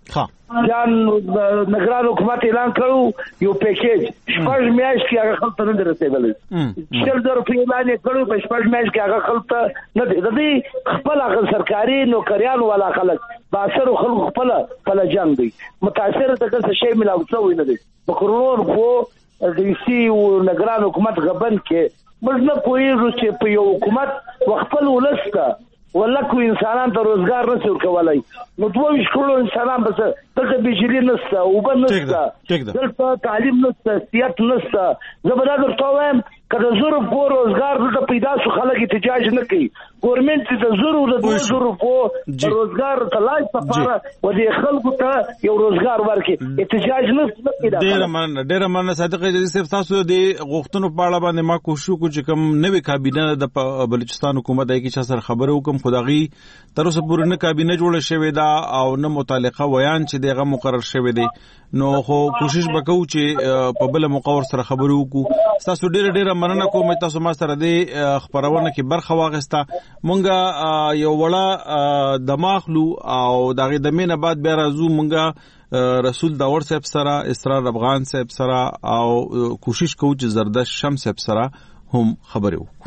ځان نگران حکومت اعلان کړو یو پیکیج شپږ میاشتې کې هغه خلک نه رسېدلی 100,000 روپۍ اعلان یې کړو په شپږ میاشتې کې هغه خلک نه دي. د دې خپل هغه سرکاري نوکریانو والا خلک باسرو خلکو خپل جنګ دی متاثر د څه شی ملاو څه نه دي په کرونو په د سی او نگران حکومت غبن کې موږ نه پوهیږو چې په یو حکومت خپل ولسته ولکه انسانان ته روزګار نه څور کولای نو 22 کروڑ انسانان بس دغه بجلی نشته او بل نشته دلته تعلیم نشته سیاست نشته زبردار ورته وایم کله زور په روزګار د پیدا شو خلک احتجاج نه کوي ګورنمنت د زور او د زور په روزګار تلاش لپاره و دې خلکو ته یو روزګار ورکړي احتجاج نه پیدا ډېر مننه صادق جدي صاحب تاسو د غوښتنو په اړه باندې ما کوشش وکړ چې کوم نوې کابینه د بلوچستان حکومت دای کی چې سره خبرو کوم خدایي تر اوسه پورې نه کابینه جوړه شوې ده او نه متعلقه ویان چې دغه مقرر شوی دی نو خو کوشش وکړو چې په بل موقع سره خبرو وکړو تاسو ډېر مننه کوم تاسو ما سره د خبرونه کې برخه واغسته مونږه یو وړه دماغلو او دغه د مینه بعد بیا راځو مونږه رسول داور صاحب سره اسرار افغان صاحب سره او کوشش کوو چې زردشت شمس صاحب سره هم خبرو وکړو.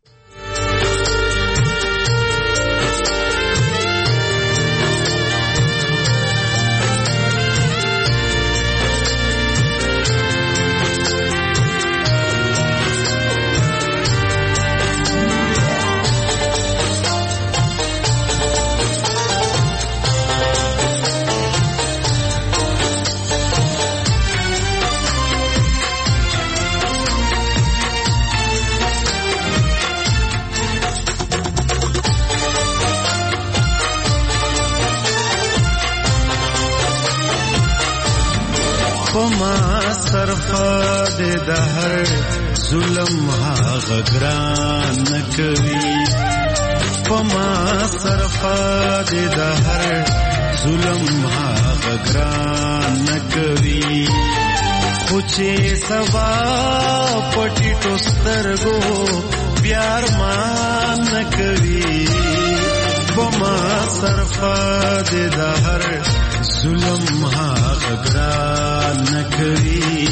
دهر ظلم ها غران نکوي پما صرفا دهر ظلم ها غران نکوي خوچه سوا پټی ټوسترګو پیار مان نکوي پما صرفا دهر ظلم ها غران نکوي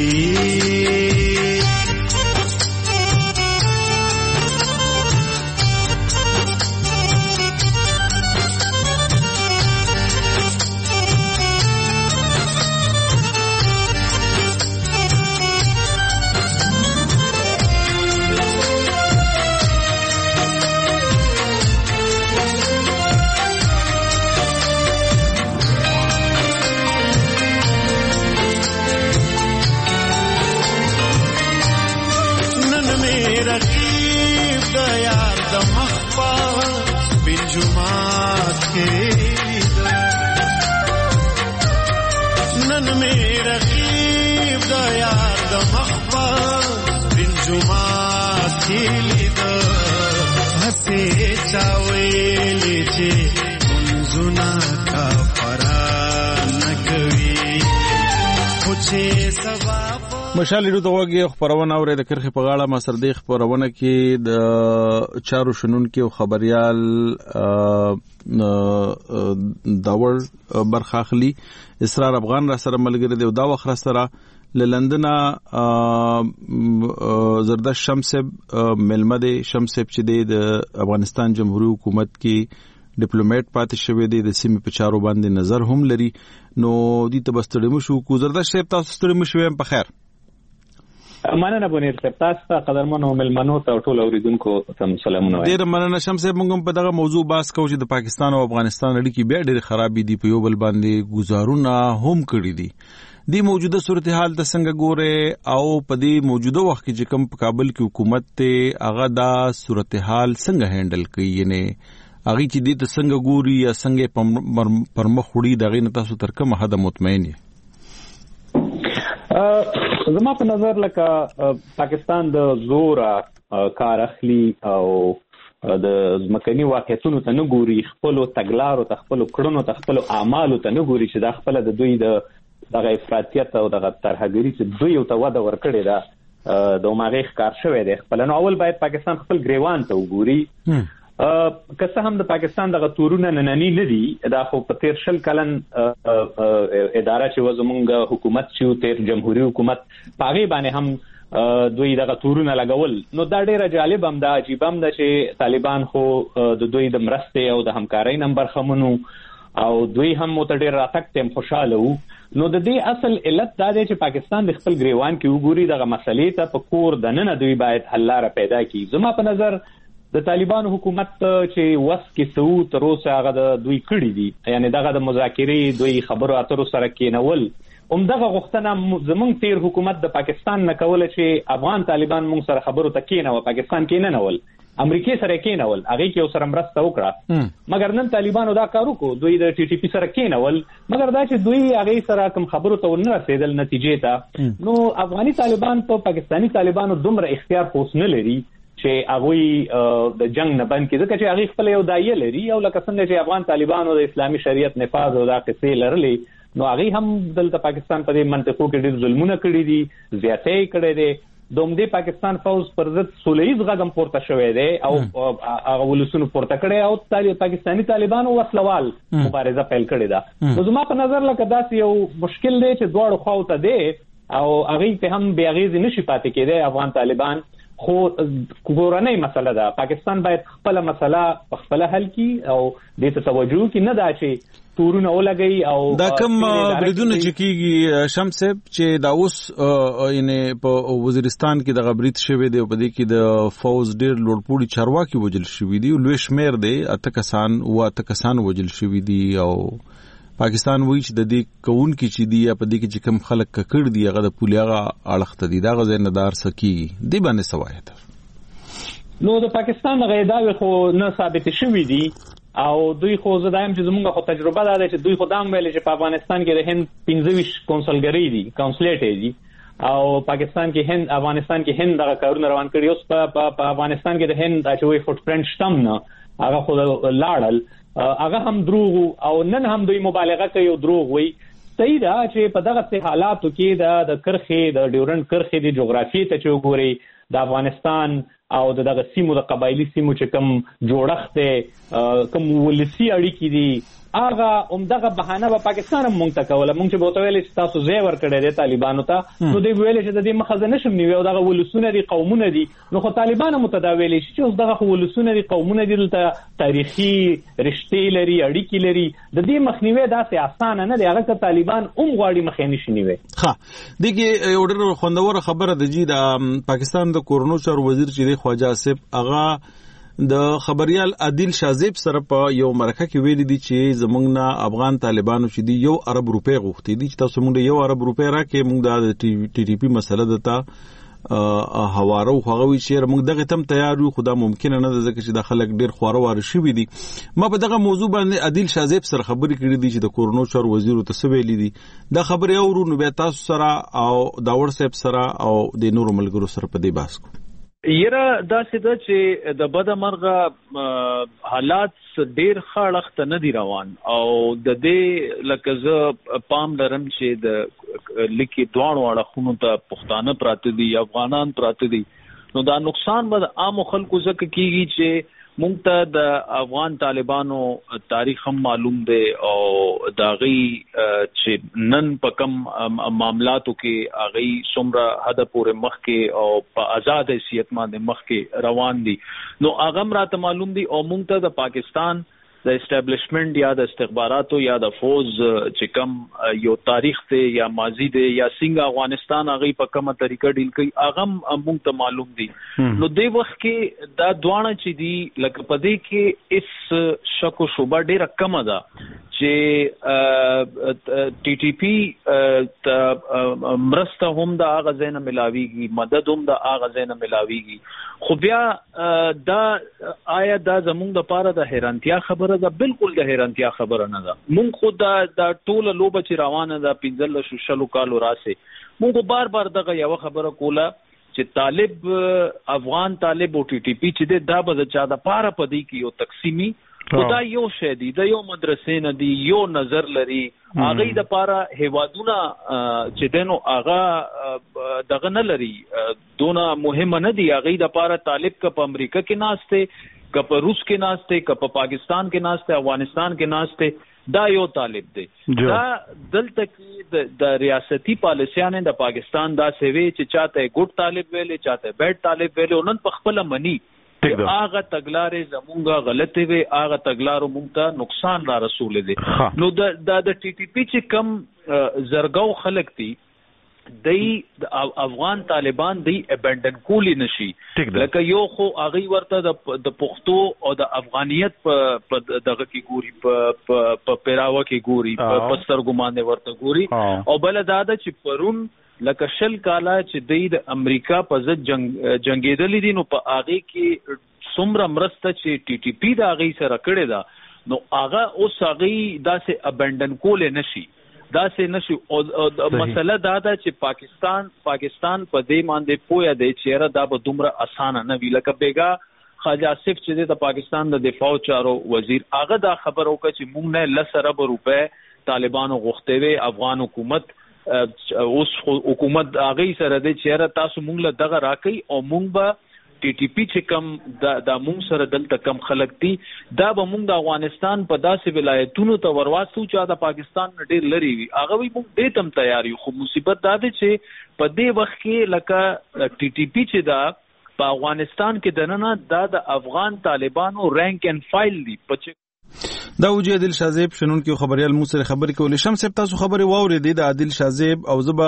مشال ډیرو دغه خبرونه اوري د کرخه په غاړه ما سره د خبرونه کې د چارو شنن کې خبريال داور برخاخلی اسرار افغان را سره ملګری دی دا وخت سره لندن زردشت شمس ملمد شمس چې د افغانستان جمهوریت حکومت کې ډیپلوماټ پاتې شوی دی د سیمې په چارو باندې نظر هم لري نو دې ته بستړی مشو کو زردشت صاحب تاسو ستړي مشو په خیر مننه بونیر صاحب تاسو قدرمنو ملمنو ته ټول اوریدونکو ته سلامونه وایم. ډیر مننه شمس صاحب موږ په دغه موضوع بحث کوو چې د پاکستان او افغانستان اړیکې بیا ډېر خرابې دي په یو بل باندې گزارونه هم کړی دي. د موجوده صورتحال د څنګه ګوره او په دې موجوده وخت کې چې کوم په کابل کې حکومت ته هغه دا صورتحال څنګه هندل کوي یعنی هغه چې دې ته څنګه ګوري یا څنګه پرمخ وړي دغه نه تاسو تر کومه حد مطمئن یې؟ زما په نظر لکه پاکستان د زور کار اخلي او د ځمکني واقعیتونو ته نه ګوري خپل تګلارو ته خپل کړنو ته خپل اعمالو ته نه ګوري چې دا خپل د دوی دغه افراطیت او دغه ترهګری چې دوی یو ته وده ورکړي دا د ماغه ښکار شوی دی خپل نو اول باید پاکستان خپل ګریوان ته وګوري که هم د پاکستان دغه تورونه نننی نه دي، دا خو په تیر 20 کلن اداره چې وزمونږ حکومت چې تیر جمهوریت حکومت پاغي باندې هم دوی دغه تورونه لګول. نو دا ډیره جالب هم ده، عجیب هم ده چې طالبان خو د دوی د مرستې او د همکارۍ نمبر خمنو او دوی هم مت ډیر راتک تم خوشاله وو. نو د دې اصل علت دا دی چې پاکستان د خپل گریوان کې وګوري دغه مسلې ته په کور دننه دوی باید حل لاره پیدا کړي. زما په نظر د طالبان حکومت چې وس کې سو تر اوسه هغه د دوی کړی دي، یعنی دغه د مذاکرې دوی خبرو اترو سره کېنول همدغه غوښتنه زمونږ تیر حکومت د پاکستان نه کوله چې افغان طالبان مونږ سره خبرو ته کېنول، پاکستان کې نه نول، امریکای سره کېنول، هغه کې سره مرسته وکړه. مګر نن طالبانو دا کار وکړو، دوی د ټي ټي پی سره کېنول، مګر دا چې دوی هغه سره کوم خبرو ته ونه رسیدل نتیجې ته. نو افغاني طالبان په پاکستانی طالبانو دومره اختیار پوس نه لري چې هغه د جنگ نه بند کړي، ځکه چې هغه خپل یو دایې لري او لکه څنګه چې افغان طالبانو د اسلامي شریعت نفاذ او دا قصې لرلې، نو هغه هم دلته پاکستان په دې منطقو کې ډېر ظلمونه کړي دي، زیاتې کړي دي. دومره پاکستان فوز پر ضد سولهیز غږم پورته شوی دی او هغه ولسونو پورته کړي او پاکستانی طالبانو وسلوال مبارزه پیل کړې ده. نو زما په نظر لکه داسې یو مشکل دی چې دواړو خواو ته دی او هغه ته هم بې اغېزې نشي پاتې کېدی افغان طالبان. خو کورنۍ مسله ده، پاکستان باید خپل مسله په خپل حل کړي او دې ته توجه وکړي، نه دا چې تورونه ولګي او دا کوم بریدونه چې کیږي شمس صاحب چې دا اوس یعنی په وزیرستان کې د غبرید شوی دی او په دې کې د فوز ډیر لوړپوړي چارواکي وجل شوی دی، لوی شمیر دی، اته کسان وجل شوی دی او پاکستان وایي چې د دې کون کې چې دی په دې کې چې کوم خلک ککړ دی هغه د پولیغه اړخته دي، دا غزه ندار سکی دی باندې سوایته. نو د پاکستان غیداوی خو نه ثابت شوی دی او دوی خو زدایم چې زمونږ خو تجربه ده چې دوی خو دا ویل چې په افغانستان کې د هند 15 کنسولګری دي، کونسلیټ دي او پاکستان کې هند، افغانستان کې هند دغه کارونه روان کړي. اوس په افغانستان کې د هند چې وی فوټ پرنټ شتم نه هغه خو لاړل، هغه هم دروغ او نن هم دوی مبالغه کوي او دروغ وي. صحیح ده چې په دغه حالاتو کې د کرخې د ډیورنډ کرخې د جغرافیې ته چې وګوري د افغانستان او دغه سیمو د قبایلی سیمو چې کوم جوړښت کوم ولسی اړیکې دي هغه همدغه بهانه په پاکستان هم مونږ ته کوله. مونږ چې بوته ویل چې تاسو ځای ورکړی دی طالبانو ته، نو دوی ویل چې د دې مخه نشم نیوي او دغه ولسونه دي، قومونه دي. نو خو طالبان هم متداویل شي چې اوس دغه ولسونه دي، قومونه دي، دلته تاریخي رشتې لري، اړیکې لري، د دې مخنیوي داسې اسانه نه دی، هغه که طالبان هم غواړي مخې نشي نیوي. ها دغه یو ډېر خوندور خبره ده چې د پاکستان د کورونو چارو وزیر چې دی خواجه آصف هغه د خبريال عادل شازیب سره په یو مرکه کې ویلي دي چې زمونږ نه افغان طالبانو چې دی 1 ارب روپے غوښتي دي چې تاسو مونږ 1 ارب روپے راکې مونږ د ټي ټي پی مسله دته هوارو خوغوي چې مونږ دغه تم تیار یو، خدا ممکن نه ده ځکه چې د خلک ډیر خواره واره شوی دي. ما په دغه موضوع باندې عادل شازیب سره خبرې کړې دي چې د کورونو چارو وزیر ته سویلې دي دا خبرې اورو نو به تاسو سره او داور صاحب سره او د نورو ملګرو سره په دې بحث کو. یره دا څه ده چې د بده مرغه حالات ډیر خړخت نه دی روان او د دې لکه ز پام لرم چې د لیکي دوانو اړخونو ته پښتانه پراته دي، افغانان پراته دي، نو دا نقصان به عام خلکو زکه کیږي چې مونږ ته د افغان طالبانو تاریخ هم معلوم دی او دا غي چې نن په کم معاملاتو کې اغي څومره حد پورې مخ کې او په آزاد حیثیت باندې مخ کې روان دي، نو هغه راته معلوم دي او مونږ ته د پاکستان د اسټابلیشمنت یا د استخباراتو یا د فوز چې کم یو تاریخ ته یا ماضی دی یا څنګه افغانستان هغه په کومه طریقه ډیل کوي هغه موږ ته معلوم دي. نو دې وخت کې دا دوانه چې دی لکه پدې کې اس شک او شبهه ډیره کم ده چې ټي ټي پی مرسته هم د هغه ځای نه ملاويږي، مدد هم د هغه ځای نه ملاويږي، خو بیا دا آیا دا زموږ د پاره د حیرانتیا خبره ده؟ بالکل د حیرانتیا خبره نه ده. مونږ خو دا ټول لوبه چې روانه ده 15 شلو کالو راسه مونږ بار بار دغه یو خبره کوله چې طالب افغان طالب او ټي ټي پی چې دا به چا د پاره پدې کې یو تقسیمی خدا یو شې دی د یو مدرسې نه دی یو نظر لري هغه د پاره هیوادونه چې دنو هغه دغه نه لري دونه مهمه نه دی هغه د پاره طالب ک په امریکا کې ناشته که په روس کې ناشته که په پاکستان کې ناشته افغانستان کې ناشته دا یو طالب دی دا دلته کې د ریاستي پالیسیانه د پاکستان دا سوي چې چاته ګډ طالب ویلې چاته بیډ طالب ویلې نن په خپل منی هغه تګلارې زمونږه غلطي وي هغه تګلارو مونږ ته نقصان را رسول دي نو د ټي ټي پی چې کم زرګاو خلک دي د افغان طالبان دی ابندن کولی نشي لکه یو خو هغه ورته د پښتو او د افغانیت په دغه کې ګوري په پیراوه کې ګوري په پسترګمانه ورته ګوري او بل دا چې پرون لکه شل کاله چې د امریکا په ضد جنگیدل دي نو په هغه کې څومره مرسته چې ټي ټي پی دا هغه سره کړی دا نو هغه اوس هغه داسې ابندن کول نشي دا سه نشو او مسله دا ده چې پاکستان په دې باندې پوهه دی چې را دا به دومره اسانه نه وی لکه بیګا خواجه آصف چې د پاکستان د دفاع چارو وزیر هغه دا خبر وکړه چې موږ نه 10 ارب روپے طالبانو غوښته وي افغان حکومت اوس حکومت هغه سره دی چې را تاسو موږ له دغه راکې او موږ به ټي ټي پی چې کم د موږ سره دلته کم خلک دي دا به موږ د افغانستان په داسې ولایتونو ته ورواستو چې د پاکستان ډېر لري وي هغه وي موږ دې تم تیار یو خو مصیبت دا ده چې په دې وخت کې لکه ټي ټي پی چې دا په افغانستان کې دننه د افغان طالبانو رینک اینڈ فایل دي په دا وجه عادل شازیب شنون کې خبريال مو سره خبرې کولې شمس صاحب تاسو خبرې واورېدې د عادل شازیب او زبا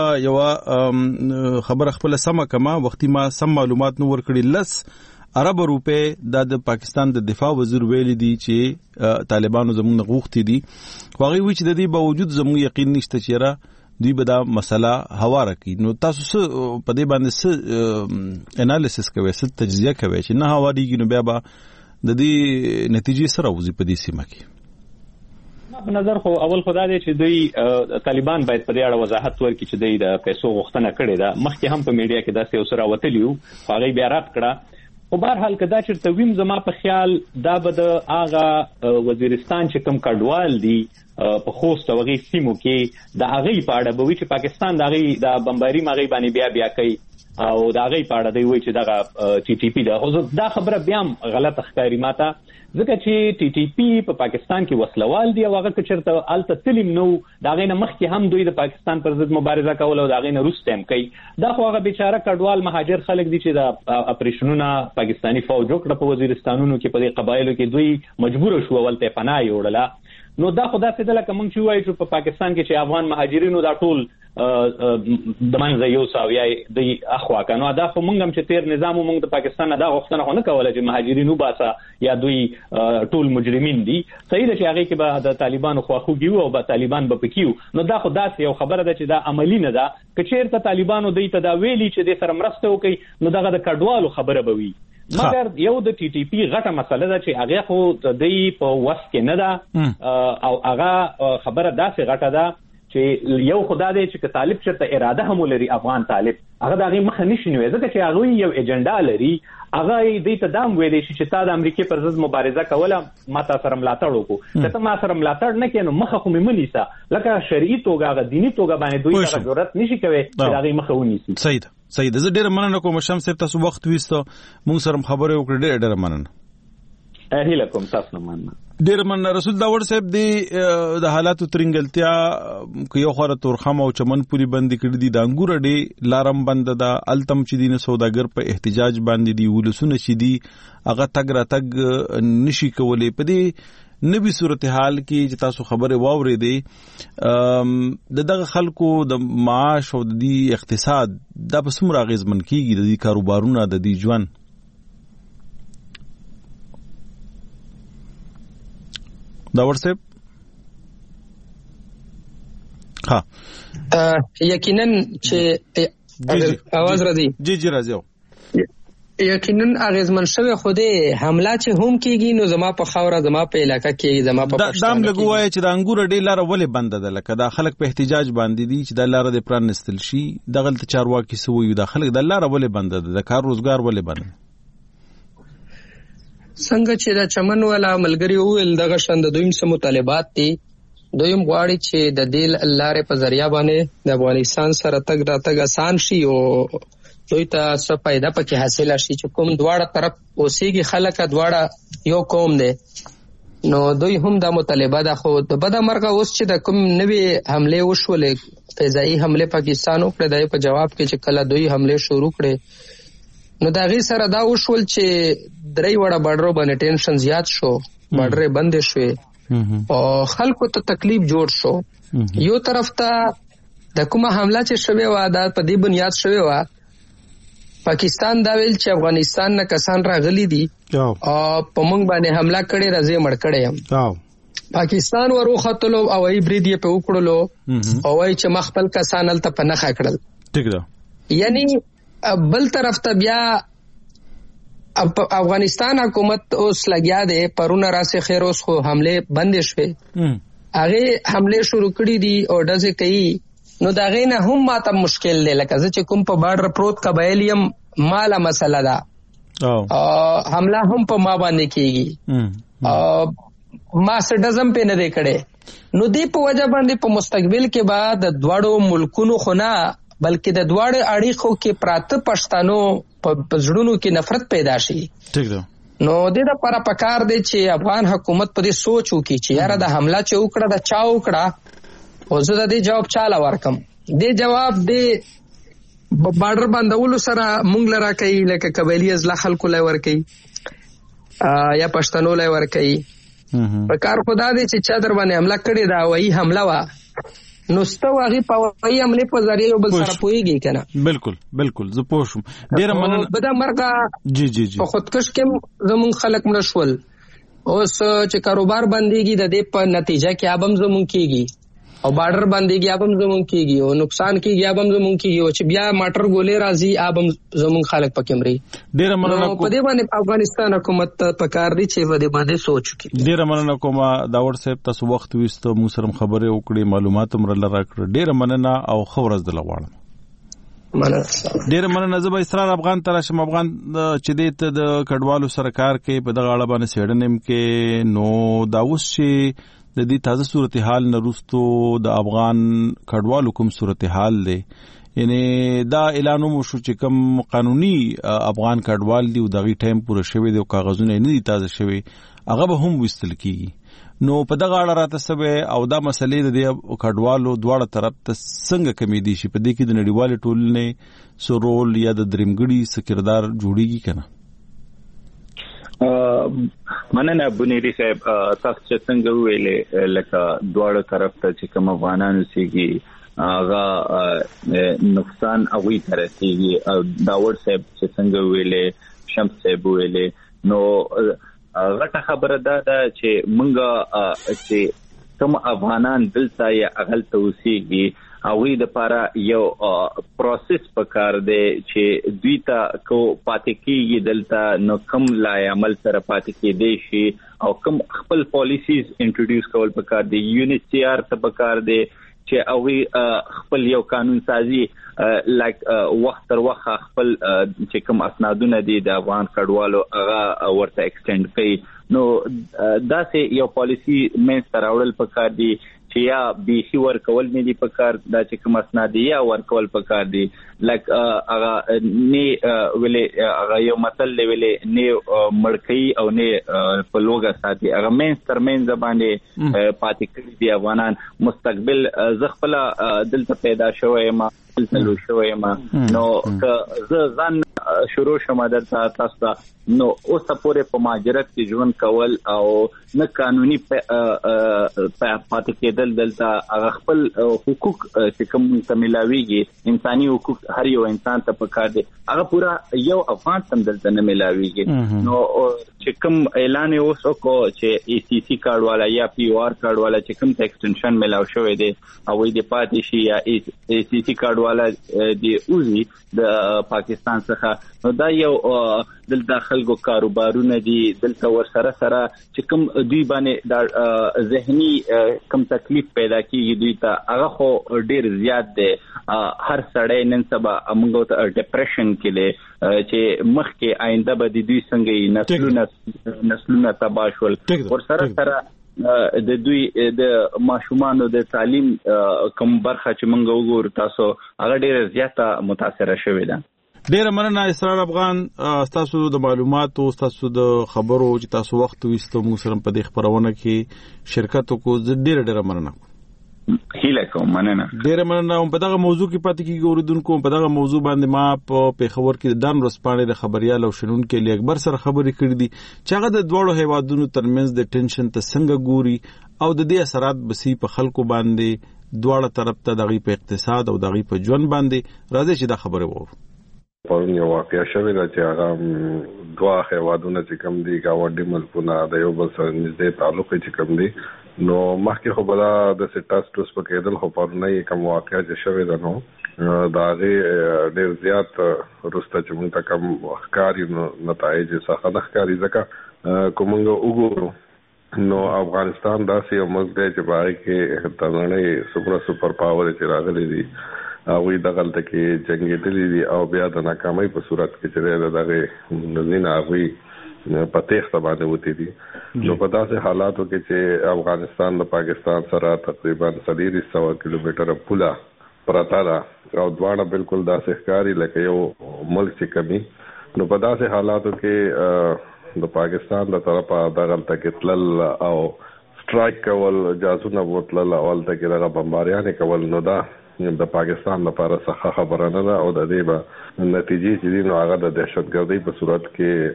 یو خبر خپل سم کما وختي ما سم معلومات نو ورکړي لس ارب روپے د پاکستان د دفاع وزیر ویل دي چې طالبانو زموږ غوښتي دي واغې وی چې د دې باوجود زموږ یقین نشته چې را دوی به دا مسله هواره کوي نو تاسو په دې باندې څه انالیسس کوي څه تجزیه کوي چې نه هواريږي نو بیا به د دې نتیجې سره وځي په دې سیمه کې په نظر خو اول خدای دی چې دوی طالبان باید په دې اړه وضاحت ورکړي چې دوی د پیسو غوښتنه کړې ده مخکې هم په میډیا کې داسې اوسره وتلیو هغه بیا رد کړه خو بهر حال کدا چې تویم زما په خیال دا به د هغه وزیرستان چې کوم کډوال دي په خوست او غي سیمو کې د هغه په اړه به چې پاکستان د هغه د بمباري مغي باندې بیا کوي او دا غي پاړه دی وای چې دا ټي ټي پی دا خبره بیا غلط ښکاری ماته ځکه چې ټي ټي پی په پاکستان کې وسلوال دی او هغه چرته الته تلیم نو دا غي نه مخکې هم دوی د پاکستان پر ضد مبارزه کول او دا غي نه روس ټیم کوي دا خو هغه بیچاره کډوال مهاجر خلک دي چې د اپریشنونو پاکستانی فوج وکړه په وزیرستانونو کې په قبایلو کې دوی مجبور شو ولته پناه یوړله نو دا خدا څه دلته کوم چې وایي چې په پاکستان کې چې افغان مهاجرینو دا ټول د منځ یو ساوي د اخوا کنو دا خو موږ هم چې تیر نظام موږ د پاکستان دا غوښتنه نه کوله چې مهاجرینو باسا یا دوی ټول مجرمین دي صحیح ده چې هغه کې به د طالبانو خواخوږي او به طالبان به پکيو نو دا خو داسې یو خبره ده چې دا عملی نه ده که چیرته طالبانو دوی ته دا ویلي چې د سره مرسته وکړي نو دغه د کډوالو خبره به وي مګر یو د ټي ټي پی غټه مسله ده چې هغه خو د دې په وس کې نه ده او هغه خبره داسې غټه ده چې یو خدای دې چې طالب چرته اراده هم لري افغان طالب هغه د هغه مخ نشي نوې ځکه چې هغه یو ایجنډا لري هغه دې ته دام ویلي چې تا د امریکای پر ضد مبارزه کوله ما تاسو سره ملاتړ وکړو ته ما سره ملاتړ نه کینو مخه خو مې منیسا لکه شرعي توګه غ دینی توګه باندې دوی ته ضرورت نشي کوي چې هغه مخه ونیسي صحیح ده زه ډېر مننه کوم شمس صاحب تاسو وخت وېستو موږ سره خبرې وکړې ډېر مننه هیله کوم تاسو مننه ډېر مننه رسول داور صاحب د حالاتو ترنګلتیا یو خره تورخم او چمن پوری بندي کړی دي د انګور ډې لارم بند ده التم چې دین سوداګر په احتجاج باندې دی ولسونه چې دی هغه تګ را تګ نشي کولې په دې نبي صورتحال کې چې تاسو خبره واورې دي دغه خلکو د معاش او د اقتصاد د پسمر اغیزمن کیږي د کاروبارونو د دې ژوند داور صاحب ها یقینا چې आवाज راځي جی راځي یقینا اغیزمن شوی خوده حمله چې هم کیږي نو زما په خاوره زما په علاقہ کې زما په پښتون دام لګوي چې د انګور ډې لار ولې بند ده لکه دا خلک په احتجاج باندې دي چې د لار د پران نستل شي د غلط چارواکي سوي د خلک د لار ولې بند ده د کار روزګار ولې بند څنګه چې د چمن والا ملګری ویل دغه شند دویم سم مطالبات دي دویم غواړي چې د دې لارې په ذریعہ باندې د افغانستان سره تګ راتګ آسان شي او دوی ته څه پیدا پکې حاصل شي چې کوم دواړه طرف اوسېږي خلک دواړه یو قوم دی نو دوی هم دا مطالبه ده. خو د بده مرغه اوس چې د کوم نوې حمله وشولې فضائي حمله پاکستان وکړه د په جواب کې چې کله دوی حمله شروع کړي نو دا غي سره دا وشول چې درې وړه بارډرو باندې ټینشن زیات شو بارډرې بند شوې او خلکو ته تکلیف جوړ شو. یو طرف ته د کومه حمله چې شوه و دا په دې بنیاد شوه و پاکستان دا ویل چې افغانستان نه کسان راغلي دي او په موږ باندې حمله کړي راځي مړ کړي هم پاکستان وروختلو او ای برید یې په وکړلو او ای چې مخبل کسان تل په نخا کړل. ټیک ده. یعنی بل طرف ته بیا افغانستان حکومت اوس لګیا دی پرونه راسه خیر اوس خو حمله بند شوه هغه حمله شروع کړي دي او دځه کوي نو دا غینه هم ماته مشکل دی لکه چې کوم په بارډر پروت قبایلیم مالا مسله ده حمله هم په ما باندې کیږي ما سټزم په نه دی کړي نو دی په وجه باندې په مستقبل کې بعد د دواړو ملکونو خونه بلکې د دواړو اړیکو کې پراته پښتنو په ځړونو کې نفرت پیدا شي. ټیک ده. نو د دې لپاره پکار دی چې افغان حکومت په دې سوچ وکړي چې یاره د حمله چې وکړه د چا وکړه او زه د دې جواب چاله ورکم. دې جواب دې بارډر باندې سره مونږ لرا کوي لکه قبایلی ازلا خلکو لای ور کوي یا پښتنو لای ور کوي. په کار خدا دې چې چا در باندې حمله کړې دا وایي حمله وا نو ستوغي په وایي حمله په ذریعہ یو بل سره پويږي کنه. بالکل بالکل زه پوښوم ډیر مننه. بده مرګه جی جی جی په خودکش کې زمون خلک مړ شول اوس چې کاروبار بنديږي د دې په نتیجه کې ابم زمون کیږي او بارډر باندې ابم زمون کیږي او نقصان کیږي ابم زمون کیږي او چې بیا ماټر ګولې راځي ابم زمون خلک پکې مري. ډیر مننه په دې باندې افغانستان حکومت په کار دي چې په دې باندې سوچ وکړي. ډیر مننه کوم داور صاحب تاسو وخت وستو موږ سره خبرې وکړې معلومات هم راکړه ډیر مننه او خبرز د لغواړم. مننه ډیر مننه. زه به اسرار افغان ترشم افغان چې دې د کډوالو سرکار کې په دغه اړه باندې سیډنیم کې نو دا اوس چې د دې تازه صورتحال نرستو د افغان کډوالو کوم صورتحال دی یعنی دا اعلان مو شو چې کوم قانوني افغان کډوال دی او دغه ټایم پوره شوی دی او کاغذونه نه دي تازه شوی هغه به هم وستل کیږي نو په دغه اړه راته سبه او دا مسلې د کډوالو دواړه طرف ته څنګه کمی دي شي په دې کې د نړیوال ټولنې سرول یا د درمګړي سکردار جوړیږي کنه. مننه بنيري صاحب تاسو چې څنګه ویلې لکه دواړو طرف ته چې کوم افغانانو سيږي هغه نقصان اوی ترسيږي داور صاحب چې څنګه ویلې شمس صاحب ویلې نو غټه خبره ده چې مونږه چې کوم افغانان دلته یا اغلته وسیږي اوی د پاره یو پروسس پکار دی چې دوی ته کو پاتې کیږي دلته نو کم لای عمل سره پاتې کېدی شي او کم خپل پالیسیز انټروډیوس کول پکار دی UNHCR ته پکار دی چې اوی خپل یو قانون سازي لایک وخت تر وخت خپل چې کوم اسنادونه دي د افغان کډوالو هغه ورته ایکسټند کړي نو دا سه یو پالیسی مین سره وړل پکار دی چې یا بیخي ورکول نه دي پکار دا چې کوم اسناد یا ورکول پکار دي لکه هغه نه ویلې هغه یو مثال ویلې نه مړکې او نه په لوګه ساتي هغه مین ترمن زبانه پاتې کړي دي افغانان مستقبل زغفله دلته پیدا شوی ما دلته شوی ما نو که ځان شروع شوم درته تاسو نو اوس پورې په ماجرت کې ژوند کول او نه قانوني پاتې کېدل دلته هغه خپل حقوق چې کوم ته ملاويږي انساني حقوق هر یو انسان ته پکار دي هغه پورا یو افغان تم دلته نه ملاويږي نو چې کوم اعلان اوس وکړو چې ACC کارت والا یا POR کارت والا چې کوم ته ایکسټنشن ملاو شوی دی او د پاتې شي یا ACC کارت والا دی اوزي د پاکستان څخه نو دا یو دلته خلکو کاروبارونه دي دلته ور سره چې کوم دوی باندې دا ذهني کم تکلیف پیدا کیږي دوی ته هغه خو ډیر زیات دی هر سړی نن سبا موږ ته ډیپریشن کې چې مخ کې آینده به دوی څنګه نسلونه تباشول ور سره د دوی د ماشومان د تعلیم کوم برخه چې موږ وګورو تاسو هغه ډیره زیاته متاثر شوې ده ډیر مننه اسرار افغان، تاسو د معلوماتو، تاسو د خبرو چې تاسو وخت وستو موږ سره په دې خبرونه کې شرکت وکړو. ډیر مننه. هیله کوم. مننه. ډیر مننه. په دغه موضوع کې پاتې کیږي اوریدونکو. په دغه موضوع باندې ما په خبر کې د دان رسپانې د خبريال او شنونکو لی اکبر سره خبرې کړې دي چې هغه د دوړو هیوادونو ترمنځ د ټینشن ته څنګه ګوري او د دې اثرات بسی په خلکو باندې دواړه طرف ته دغه په اقتصاد او دغه په ژوند باندې راځي چې دا خبره وو. پرون یو واقعیا شوې ده چې هغه دوه هیوادونه چې کوم دي گاونډي ملکونه د یو بل سره نږدې تعلق چې کوم دي، نو مخکې خو بلا د سټاسټوس په کېدل خو پرونه کوم واقعیا چې شوې ده نو دا ډېر زیات روسته چې موږ ته کوم ښکاري نتایج څخه نه ښکاري، ځکه کومنګ وګورو نو افغانستان داسې یو ملک دی چې باندې کې تنړۍ سپر پاور چې راغلي دي اوی دغلته کې جنگیدلې دي او بیا د ناکامۍ په صورت کې چې دغه نزینه اوی په تخته باندې وتی دي. نو په داسې حالاتو کې چې افغانستان د پاکستان سره تقریبا 300 کیلومتره پوله پراته ده او دواړه بالکل داسې ښکاري لکه یو ملک چې کمی، نو په داسې حالاتو کې د پاکستان د طرفه دغلته کې تلل او سټرایک کول، جاسونه بوتلل او دلته کې دغه بمباریانې کول، نو دا د پاکستان لپاره څه خبره نه ده او د دې به نتیجې چې دي نو هغه د دهشتګردۍ په صورت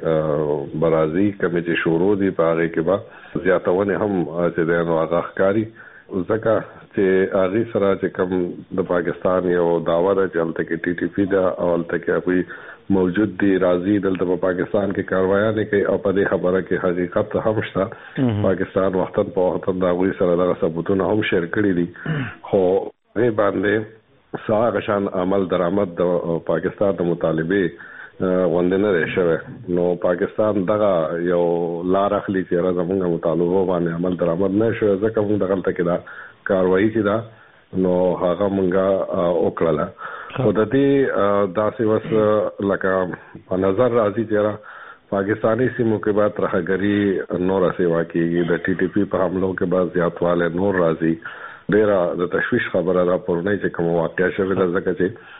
کې برازي کمیټې شروع دي، په هغه کې به زیاتونه هم چې د نو هغه ښکاری، ځکه چې هغه سره چې کوم د پاکستان یو داوا ده چې الته کې ټي ټي پی ده او الته کې کوئی موجود دي راځي دلته په پاکستان کې کاروایي نه کوي او په دې خبره کې حقیقت هم شته. پاکستان وختن په وختن دا غوي سره دغه ثبوتونه هم شیر کړی دي، خو غي باندې ساغشان عمل درآمد د پاکستان د مطالبه وندنه راشوه. نو پاکستان دغه یو لار اخلي چې راځمږه مطالبه باندې عمل درآمد نشو، ځکه موږ دغلته کې دا کاروایی چې دا نو هغه مونږه وکړه. خو د دې داسې وس لکه په نظر راځي چې پاکستانی سیمو کې بعد ترهګری نور سیوا کیږي، د ټي ټي پی په حملو کې بعد زیاتواله نور راځي. ډیره د تشویش خبره را پورنه چې کوم واقعیا شوه د ځکه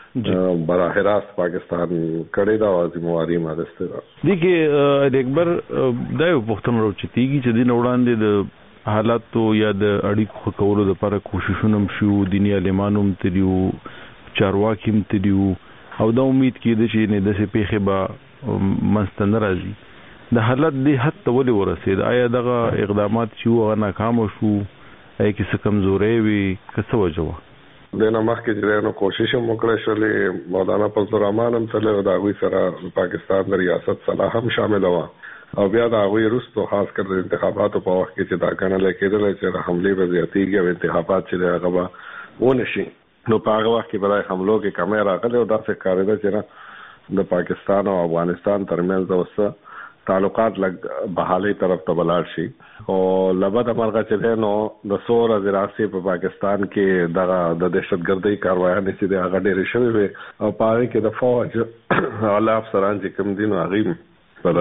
چې براه راست پاکستان کړي دا ځمواري مارسته ده. دي کې د اکبر د یو پښتون روچتيږي چې د وړاندې د حالاتو یا د اړیکو کولو لپاره کوششونه شو، دیني عالمانو تدیو چارواکیم تدیو او دا امید کېده چې نه د څه پیخه با منستن راځي. د حالت د حد ته ولې ورسید؟ آیا دغه اقدامات چې هغه ناکام شو؟ ای کی څه کمزوري وي کڅ وجوه؟ دنه مخکې چې نو کوشش وکړه شولې مولانا فضل الرحمن هم سره د غوي سره پاکستان د ریاست صلاح هم شامل و او بیا د غوي رستو خاص کر د انتخاباتو په وخت کې چې دا کنه لیکېدل چې حمله به زیاتېږي او انتخابات چې هغه ونشي، نو په هغه وخت کې برای حملو کې کمه راغله او دا څه کارونه چې د پاکستان او افغانستان ترمنځ اوسه تعلقات لګ بحالي طرف ته بلار شي او لبد مرغه چې نو د سور ازراسي په پاکستان کې دغه د دهشتګردۍ کاروایانې چې د هغه ډېر شوی وي او پاره کې د فوج اعلی افسران چې کوم دي نو هغه په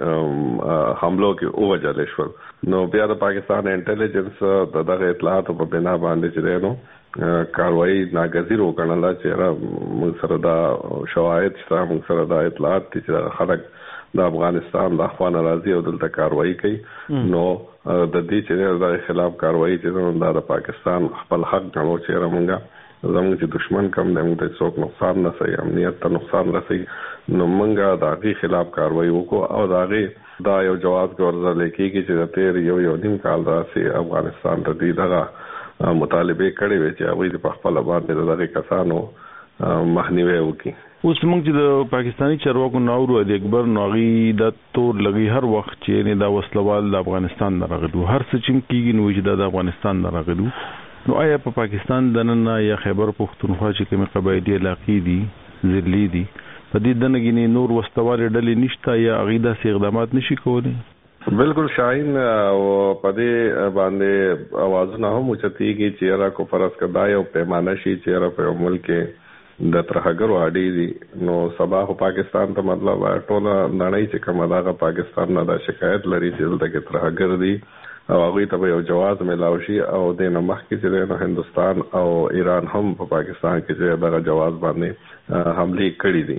حملو کې اوجل شو. نو بیا د پاکستان انټيليجنس دغه اطلاعات په بنا باندې چې نو کاروایی ناګزیر وکړل چې موږ سره دا شواهد شته، موږ سره دا اطلاعات چې خلک د افغانستان د اخوان راضي او دلته کاروایی کوي، نو د دې چې د خلاف کاروایی چې د پاکستان خپل حق غنو چې موږ زموږ چې دشمن کم دی موږ ته څوک نقصان نه سي، امنیت ته نقصان رسي، نو موږ د هغه خلاف کاروایی وکړو او دا یو جواز ورزه لیکيږي چې د تیر یو نیم کال راځي افغانستان ته دغه مطالبه کړي وي چې هغه په خپل باندې دغه کسانو مخنیوي وکړي. اوس موږ چې د پاکستانی چارواکو ناورو د اکبر ناغي د تور لګي هر وخت چې نه دا وسلوال د افغانستان نه راغلو، هر څه چې کیږي نو چې د افغانستان نه راغلو، نو آیا په پاکستان دننه یا خیبر پختونخوا چې کوم قبایلی علاقې دي ذلی دي په دې دنګینې نور وسلوال ډلې نشته یا اغیدا سي اقدامات نشي کولای؟ بالکل شاهین او په دې باندې اوازونه هم چتيږي چې را کو فرض کدا یو پیمانه شي چې را په ملک د ترهګرو اړې دي، نو سبا خو پاکستان ته مطلب ټوله نړۍ چې کومه دا پاکستان نه دا شکایت لري چې دلته کې ترهګر دي او هغه ته یو جواز ملاوي شي او د نمخ کې چې هندستان او ایران هم په پاکستان کې چې دا جواز باندې حمله کړې دي.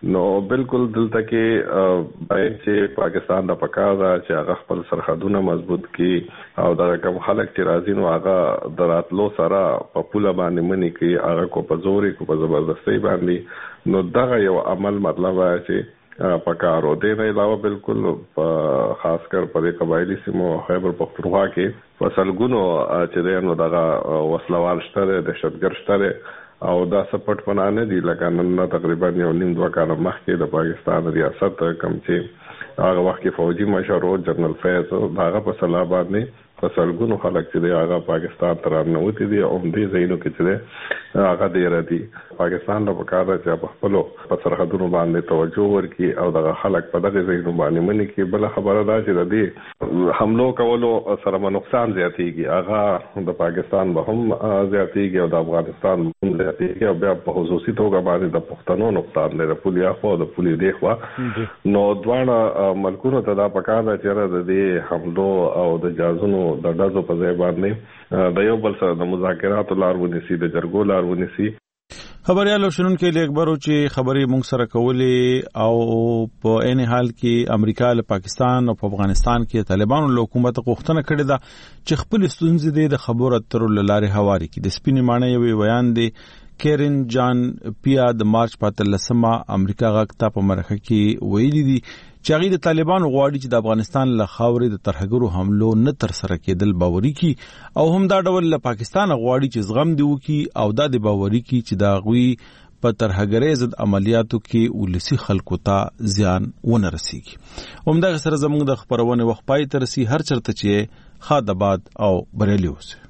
نو بالکل دلته کې باید چې پاکستان د پکاره چې هغه خپل سرحدونه مضبوط کړي او دا کوم خلک چې راځي نو هغه دراتلو سره په پوله باندې منی کې هغه کو په زوري کو په زبردستۍ باندې نو دا یو عمل مطلب چې پکارو دې نه علاوه بالکل خاص کر په قبایلی سیمو خیبر پختونخوا کې فصلګونو چې نو دغه وسلوال شته دهشتګر شته او دا سپورټ پنانه دي لکه نن تقریبا 1.5-2 کال مخکې د پاکستان ریاست کم چې هغه وخت کې فوجي مشر جنرال فیض هغه په صلاح باندې فصلګونو خلک چې هغه پاکستان تر نووتی دي او دې زینو کې چې هغه دی راځي پاکستان د پکاره چې په خپل په سرحدونو باندې توجه ورکړي او د خلک په دغه زینو باندې مني کې بل خبره ده چې د دې حملو کولو سره نقصان زیاتېږي هغه د پاکستان به هم زیاتېږي او د افغانستان هم زیاتېږي او بیا په خصوصي توګه باندې د پښتنو نقصان لري پولیا خو د پولي دی خو نو دواړه ملکونو ته دا پکاره چې د دې حملو او د جازونو د دازو په ځای باندې د یو بل سره د مذاکراتو لار ونیسي د جرګو لار ونیسي خبريالو شنن کې لیکبرو چې خبري مونږ سره کولې او په عین حال کې امریکا له پاکستان او په افغانستان کې طالبانو له حکومت غوښتنه کړې ده چې خپل ستونزې د خبرو اترو لاره هواري کې د سپینې معنی یو بیان دی کیرن جان پیا د مارچ 15 امریکا غاکتا په مرخه کې ویلي دي چې هغه د طالبانو غواړي چې د افغانستان له خاورې د ترهګرو حملو نه تر سره کېدل باوري کی او هم دا ډول له پاکستان غواړي چې زغم دی وکي او دا د باوري کی چې دا غوي په ترهګرۍ ضد عملیاتو کې ولسی خلکو ته زیان ونه رسیږي همدا سره زموږ د خبرونه وخت پای تر سي هر چرته چې خادباد او بریلی اوسه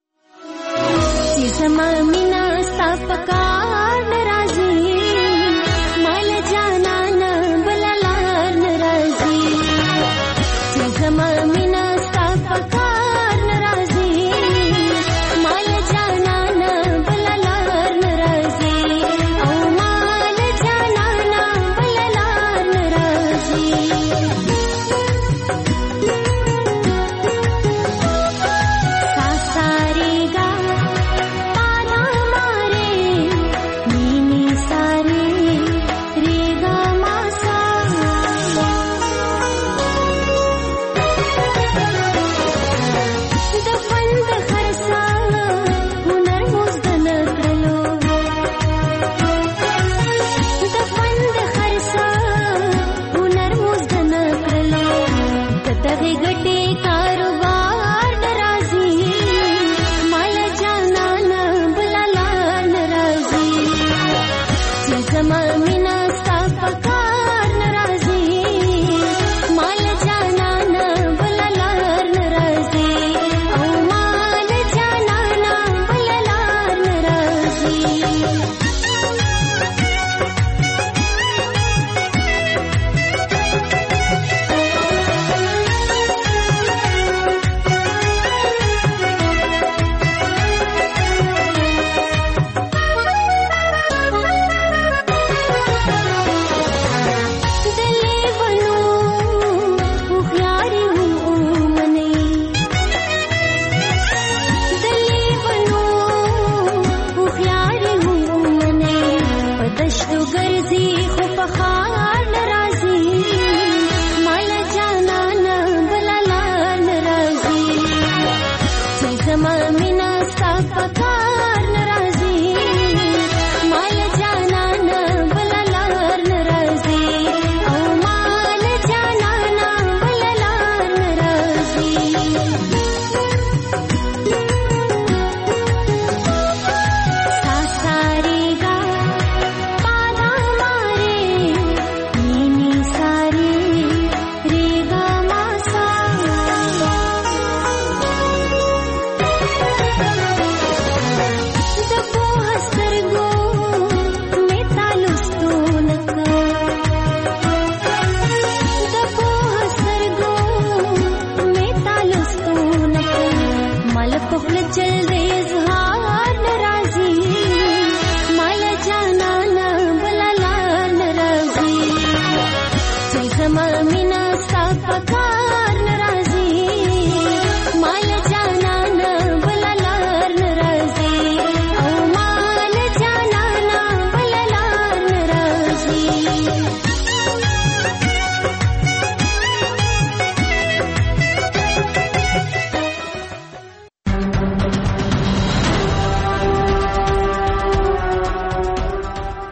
چې زما مینا صفکار ناراضي مال جانا نه بللار ناراضي چې زما مینا صفکار ناراضي مال جانا نه بللار ناراضي او مال جانا نه بللار ناراضي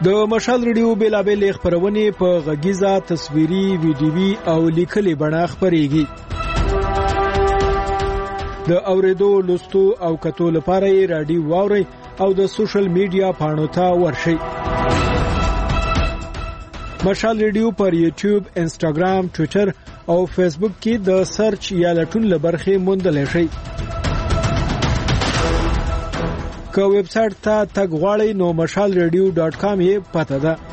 د مشال ریډیو بیلابل خبرونه په غږیزه تصویري ویډیوي او لیکلي بڼه خبريږي د اوریدو لوستو او کتو لپاره یې رادیو واوري او د سوشل میډیا پاڼو ته ورشئ مشال ریډیو پر یوټیوب انسټاګرام ټوئیټر او فیسبوک کې د سرچ یا لټون لبرخه موندل شي که ویب سټ ته تګ غواړئ نو mashalradio.com یې پته ده